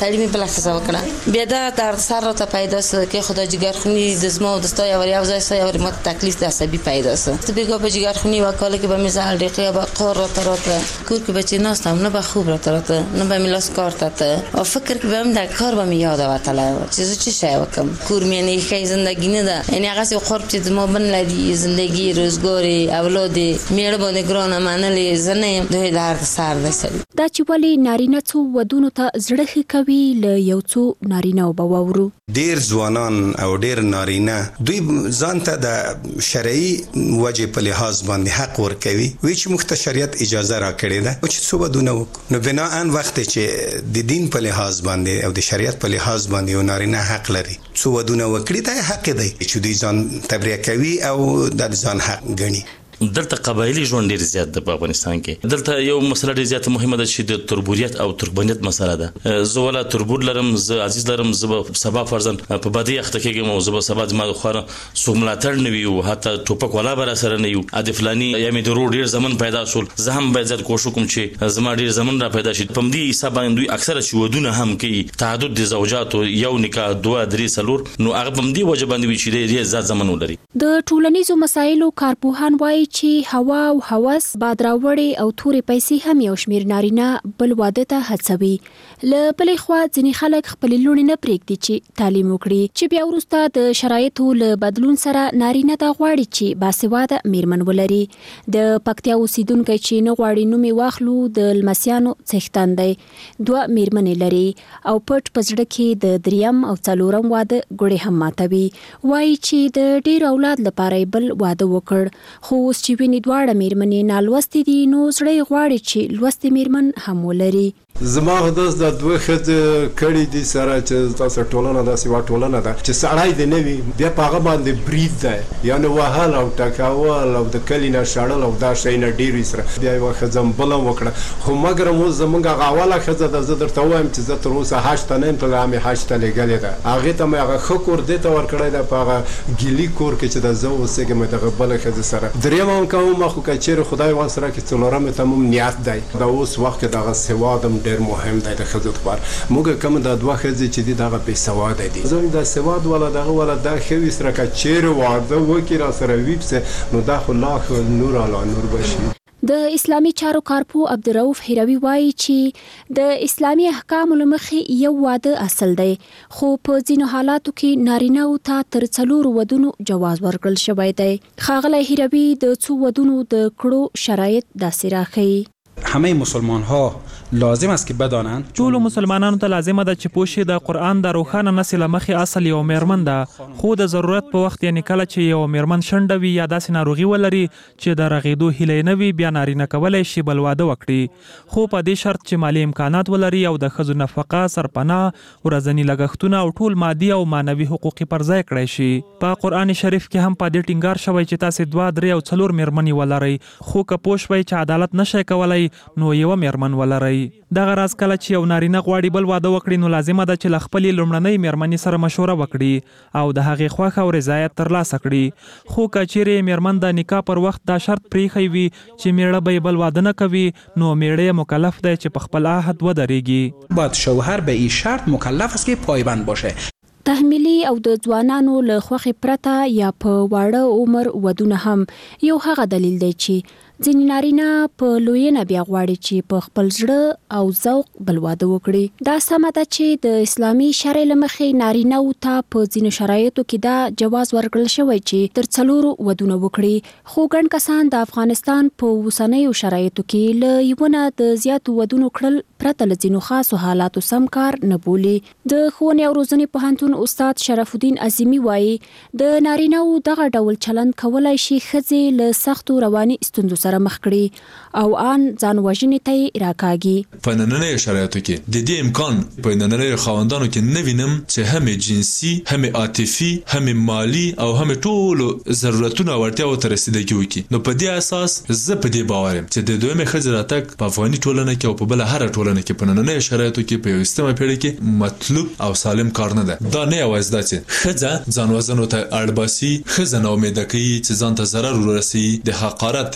سړی مې بله ښځه وکړه. بیا دغه دردسر راته پیدا سو که خدا جګرخوني د زما او د ستا یو یو ځای ستا یو ماته تکلیف د عصبي پیدا سو. ته بېګا په جګرخوني یوه کاله کې به مې زه هلډیقې به قار راته راته کور کې به چې ناستم نه به خوب راته راته نه به مې لاس کار ته ته او فکر کې به هم د کار به مې یاده وتلی وه چې زه څه شی وکړم. کور مې یعنې ښه زندګي نه ده یعنې هغسې قرب چې زما بن لري زندګي روزګارې اولادې مېړه باندې ګرانه منلې زه نه یم دوی دردسر دی سړي. دا چې ولې نارینه څو ودونو ته زړه ښه کوي له یو څو نارینهو به واورو. ډیر ځوانان او ډیر نارینه دوی ځان ته د شرعي وجې په لحاظ باندې حق ورکوي وی چې موږ ته شریعت اجازه راکړې ده او چې څو ودونه وکړو. نو بناءً وخت چې د دین په لحاظ باندې او د شریعت په لحاظ باندې یو نارینه حق لري څو ودونه وکړي دا حق دی چې دوی ځان تبرئه کوي او د ځان حق ګڼي. دلته قبایلی ژوند ډیر زیات د افغانستان کې. دلته یو مسله ډیر زیات مهمه ده چې د تربوریت او ترکمنیت مسله ده. زه ولا تربور لرم زه عزیز لرم زه به سبا فرضاً په بدی اخته کېږم او زه به سبا زما د خواره څوک ملاتړ نه وي او حتی ټوپک والا به راسره نه وي د فلاني یا مې د ورور ډیر زمن پیدا شول زه هم باید زیات کوښښ وکړم چې زما ډیر زمن را پیدا شي. په همدې حساب باندې دوی اکثره چې ودونه هم کوي تعدد د زوجاتو یو نکاح دوه درې څلور نو هغه په همدې وجه باندې وي چې ډېر زیات زمن ولري. د ټولنیزو مسایلو کارپوهان وایي چې هوا او هوس باد راوړې او تورې پیسې هم یو شمیر نارینه بل واده ته هڅوي. له بلې خوا ځینې خلک خپلې لوڼې نه پرېږدي چې تعلیم وکړي چې بیا وروسته د شرایطو له بدلون سره نارینه دا غواړي چې باسواده میرمن ولري. د پکتیا اوسیدونکی چې نه غواړي نوم یې واخلو د لمسیانو څښتن دی. دوه میرمنې لري او پټ په زړه کې د دریم او څلورم واده ګوړې هم ماتوي. وایي چې د ډېر اولاد لپاره یې بل واده وکړ خو اوس چې ویني دواړه میرمنې نالوستې دي نو زړه یې غواړي چې لوستې میرمن هم ولري. زما هدف د دوه ښځې کړي دي سره چې تاسو ټولنه داسې یوه ټولنه ده چې سړی دې نه وي بیا په هغه باندې برید دی یعنې وهل او ټکول او د کلي نه شړل او دا شیونه ډېر وي سره بیا یوه ښځه بله وکړه خو مګر اوس زموږ هغه اوله ښځه ده زه درته ووایم چې زه تر اوسه حج ته نه یم تللی مې حج ته لېږلې ده هغې ته مې هغه ښه کور دې ته ورکړی ده په هغه ګیلي کور کې چې د زه اوسېږم دغه بله ښځې سره درېیم هم کوم خو که چېرې خدای ورسره کړي څلورمې ته هم نیت دی دا اوس وخت کې دغه سواد هم ډېر مهم دی د ښځو لپاره موږ کوم دا دوه ښځې چې دي دغه بې سواده دي زه دا سواد والا دغه والا دا ښه وي سره که چېرې واده وکړي راسره وي پسې نو دا خو لا ښه نور علا نور به شي. د اسلامي چارو کارپو عبدالرؤف هروي وایي چې د اسلامي احکامو له مخې یو واده اصل دی خو په ځینو حالاتو کې نارینه‌و ته تر څلورو ودونو جواز ورکړل شوی دی. ښاغلی هروي د څو ودونو د کړو شرایط داسې راښیي. همه مسلمان ها لازم است که بدانند ټولو مسلمانانو ته لازمه ده چې پوه شي د قرآن د روښانه نص له مخې اصل یو میرمن ده خو د ضرورت په وخت یعنې کله چې یو میرمن شنډه وي یا داسې ناروغي ولري چې د رغېدو هیله یې نه وي بیا نارینه کولی شي بل واده وکړي خو په دې شرط چې مالي امکانات ولري او د ښځو نفقه سرپناه ورځني لګښتونه او ټول مادي او معنوي حقوق پر ځای کړی شي. په قرآن شریف کې هم په دې ټینګار شوی چې تاسې دوه درې او څلور میرمنې ولرئ خو که پوه شوئ چې عدالت نشئ کولی نو یوه میرمن ولرئ. دغه راز کله چې یو نارینه غواړي بل واده وکړي نو لازمه ده چې له خپلې لومړنۍ میرمنې سره مشوره وکړي او د هغې خوښه او رضایت ترلاسه کړي خو که چیرې میرمن د نکاح پر وخت دا شرط پرېښی وي چې میړه به یې بل واده نه کوي نو میړه یې مکلف دی چې په خپل عهد ودرېږي. باید شوهر به این شرط مکلف است که پایبند باشه. تحمیلي او د ځوانانو له خوښې پرته یا په واړه عمر ودونه هم یو هغه دلیل دی چې ځینې نارینه په لویینه بیا غواړي چې په خپل زړه او ذوق بل واده وکړي. دا سمه ده چې د اسلامي شرع له مخې نارینه‌و ته په ځینو شرایطو کې دا جواز ورکړل شوی چې تر څلورو ودونه وکړي خو ګڼ کسان د افغانستان په اوسنیو شرایطو کې له یوه نه د زیاتو ودونو کړل پرته له ځینو خاصو حالاتو سم کار نه بولي. د ښوونې او روزنې پوهنتون استاد شرف الدین عظیمي وایي د نارینه‌و دغه ډول چلند کولی شي ښځې له سختو رواني ستونزو سره مخ کړي او ان ځان وژنې ته یې راکاږي. په نننیو شرایطو کې د دې امکان په نننیو خاوندانو کې نه وینم چې هم جنسي هم عاطفي هم مالی او هم ټولو ضرورتونو او اړتیاوو ته رسیدګي وکړي. نو په دې اساس زه په دې باور یم چې د دویمې ښځې راتګ په افغاني ټولنه کې او په بله هره ټولنه کې په نننیو شرایطو کې په یویشتمه پېړۍ کې مطلوب او سالم کار نه ده. دا نه یوازې ده چې ښځه ځان وژنو ته اړ باسي ښځه ناامیده کوي چې ځان ته ضرر ورسوي د حقارت احساس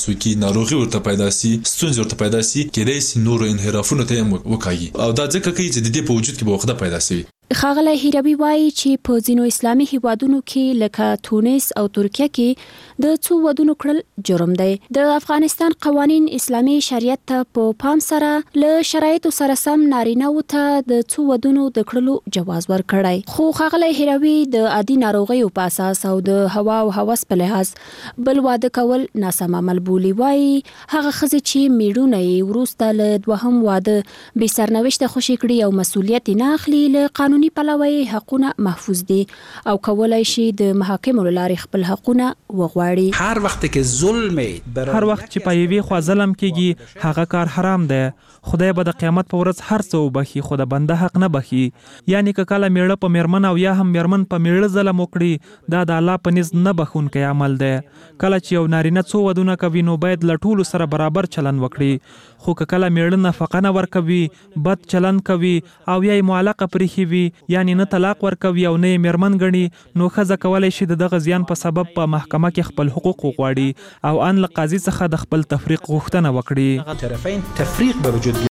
لاس وکي ناروغي ورته پیدا سي ستونزې ورته پیدا سي کېدای سي نورو انحرافونو ته هم وکاږي او دا ځکه کوي چې د دې په وجود کې به وخته پیدا سي. ښاغلی هیروي وایي چې په ځینو اسلامي هیوادونو کې لکه تونس او ترکیه کې د څو ودونو کړل جرم دی. د افغانستان قوانین اسلامي شریعت ته په پام سره له شرایطو سره سم نارینه‌وو ته د څو ودونو د کړلو جواز ورکړی. خو ښاغلی هیروي د عادي ناروغیو په اساس او د هوا او هوس په لحاظ بل واده کول ناسم عمل بولي. وایي هغه ښځې چې میړونه یې وروسته له دوهم واده بې سرنوشته خوشي کړي او مسؤلیت نه اخلي له قانون قانوني پلوی حقونه محفوظ دي او کولای شي د محاکمو له لارې خپل حقونه وغواړي. هر وخت کې ظلم هر وخت چې په یوې خوا ظلم کیږي هغه کار حرام دی. خدای به د قیامت په ورځ هر څه وبخي خو د بنده حق نه بخي. یعنی که کله میړه په میرمن او یا هم میرمن په میړه ظلم وکړي دا د الله په نزد نه بخونکی عمل دی. کله چې یو نارینه څو ودونه کوي نو باید له ټولو سره برابر چلن وکړي. خو که کله میړه نفقه نه ورکوي بد چلن کوي او یا یې معلقه پرېښي وي یعنی نه طلاق ورکوي او نه یې میرمن ګڼي نو ښځه کولی شي د دغه زیان په سبب په محکمه کې خپل حقوق وغواړي او ان له قاضي څخه د خپل تفریق غوښتنه وکړي. طرفین تفریق به وجود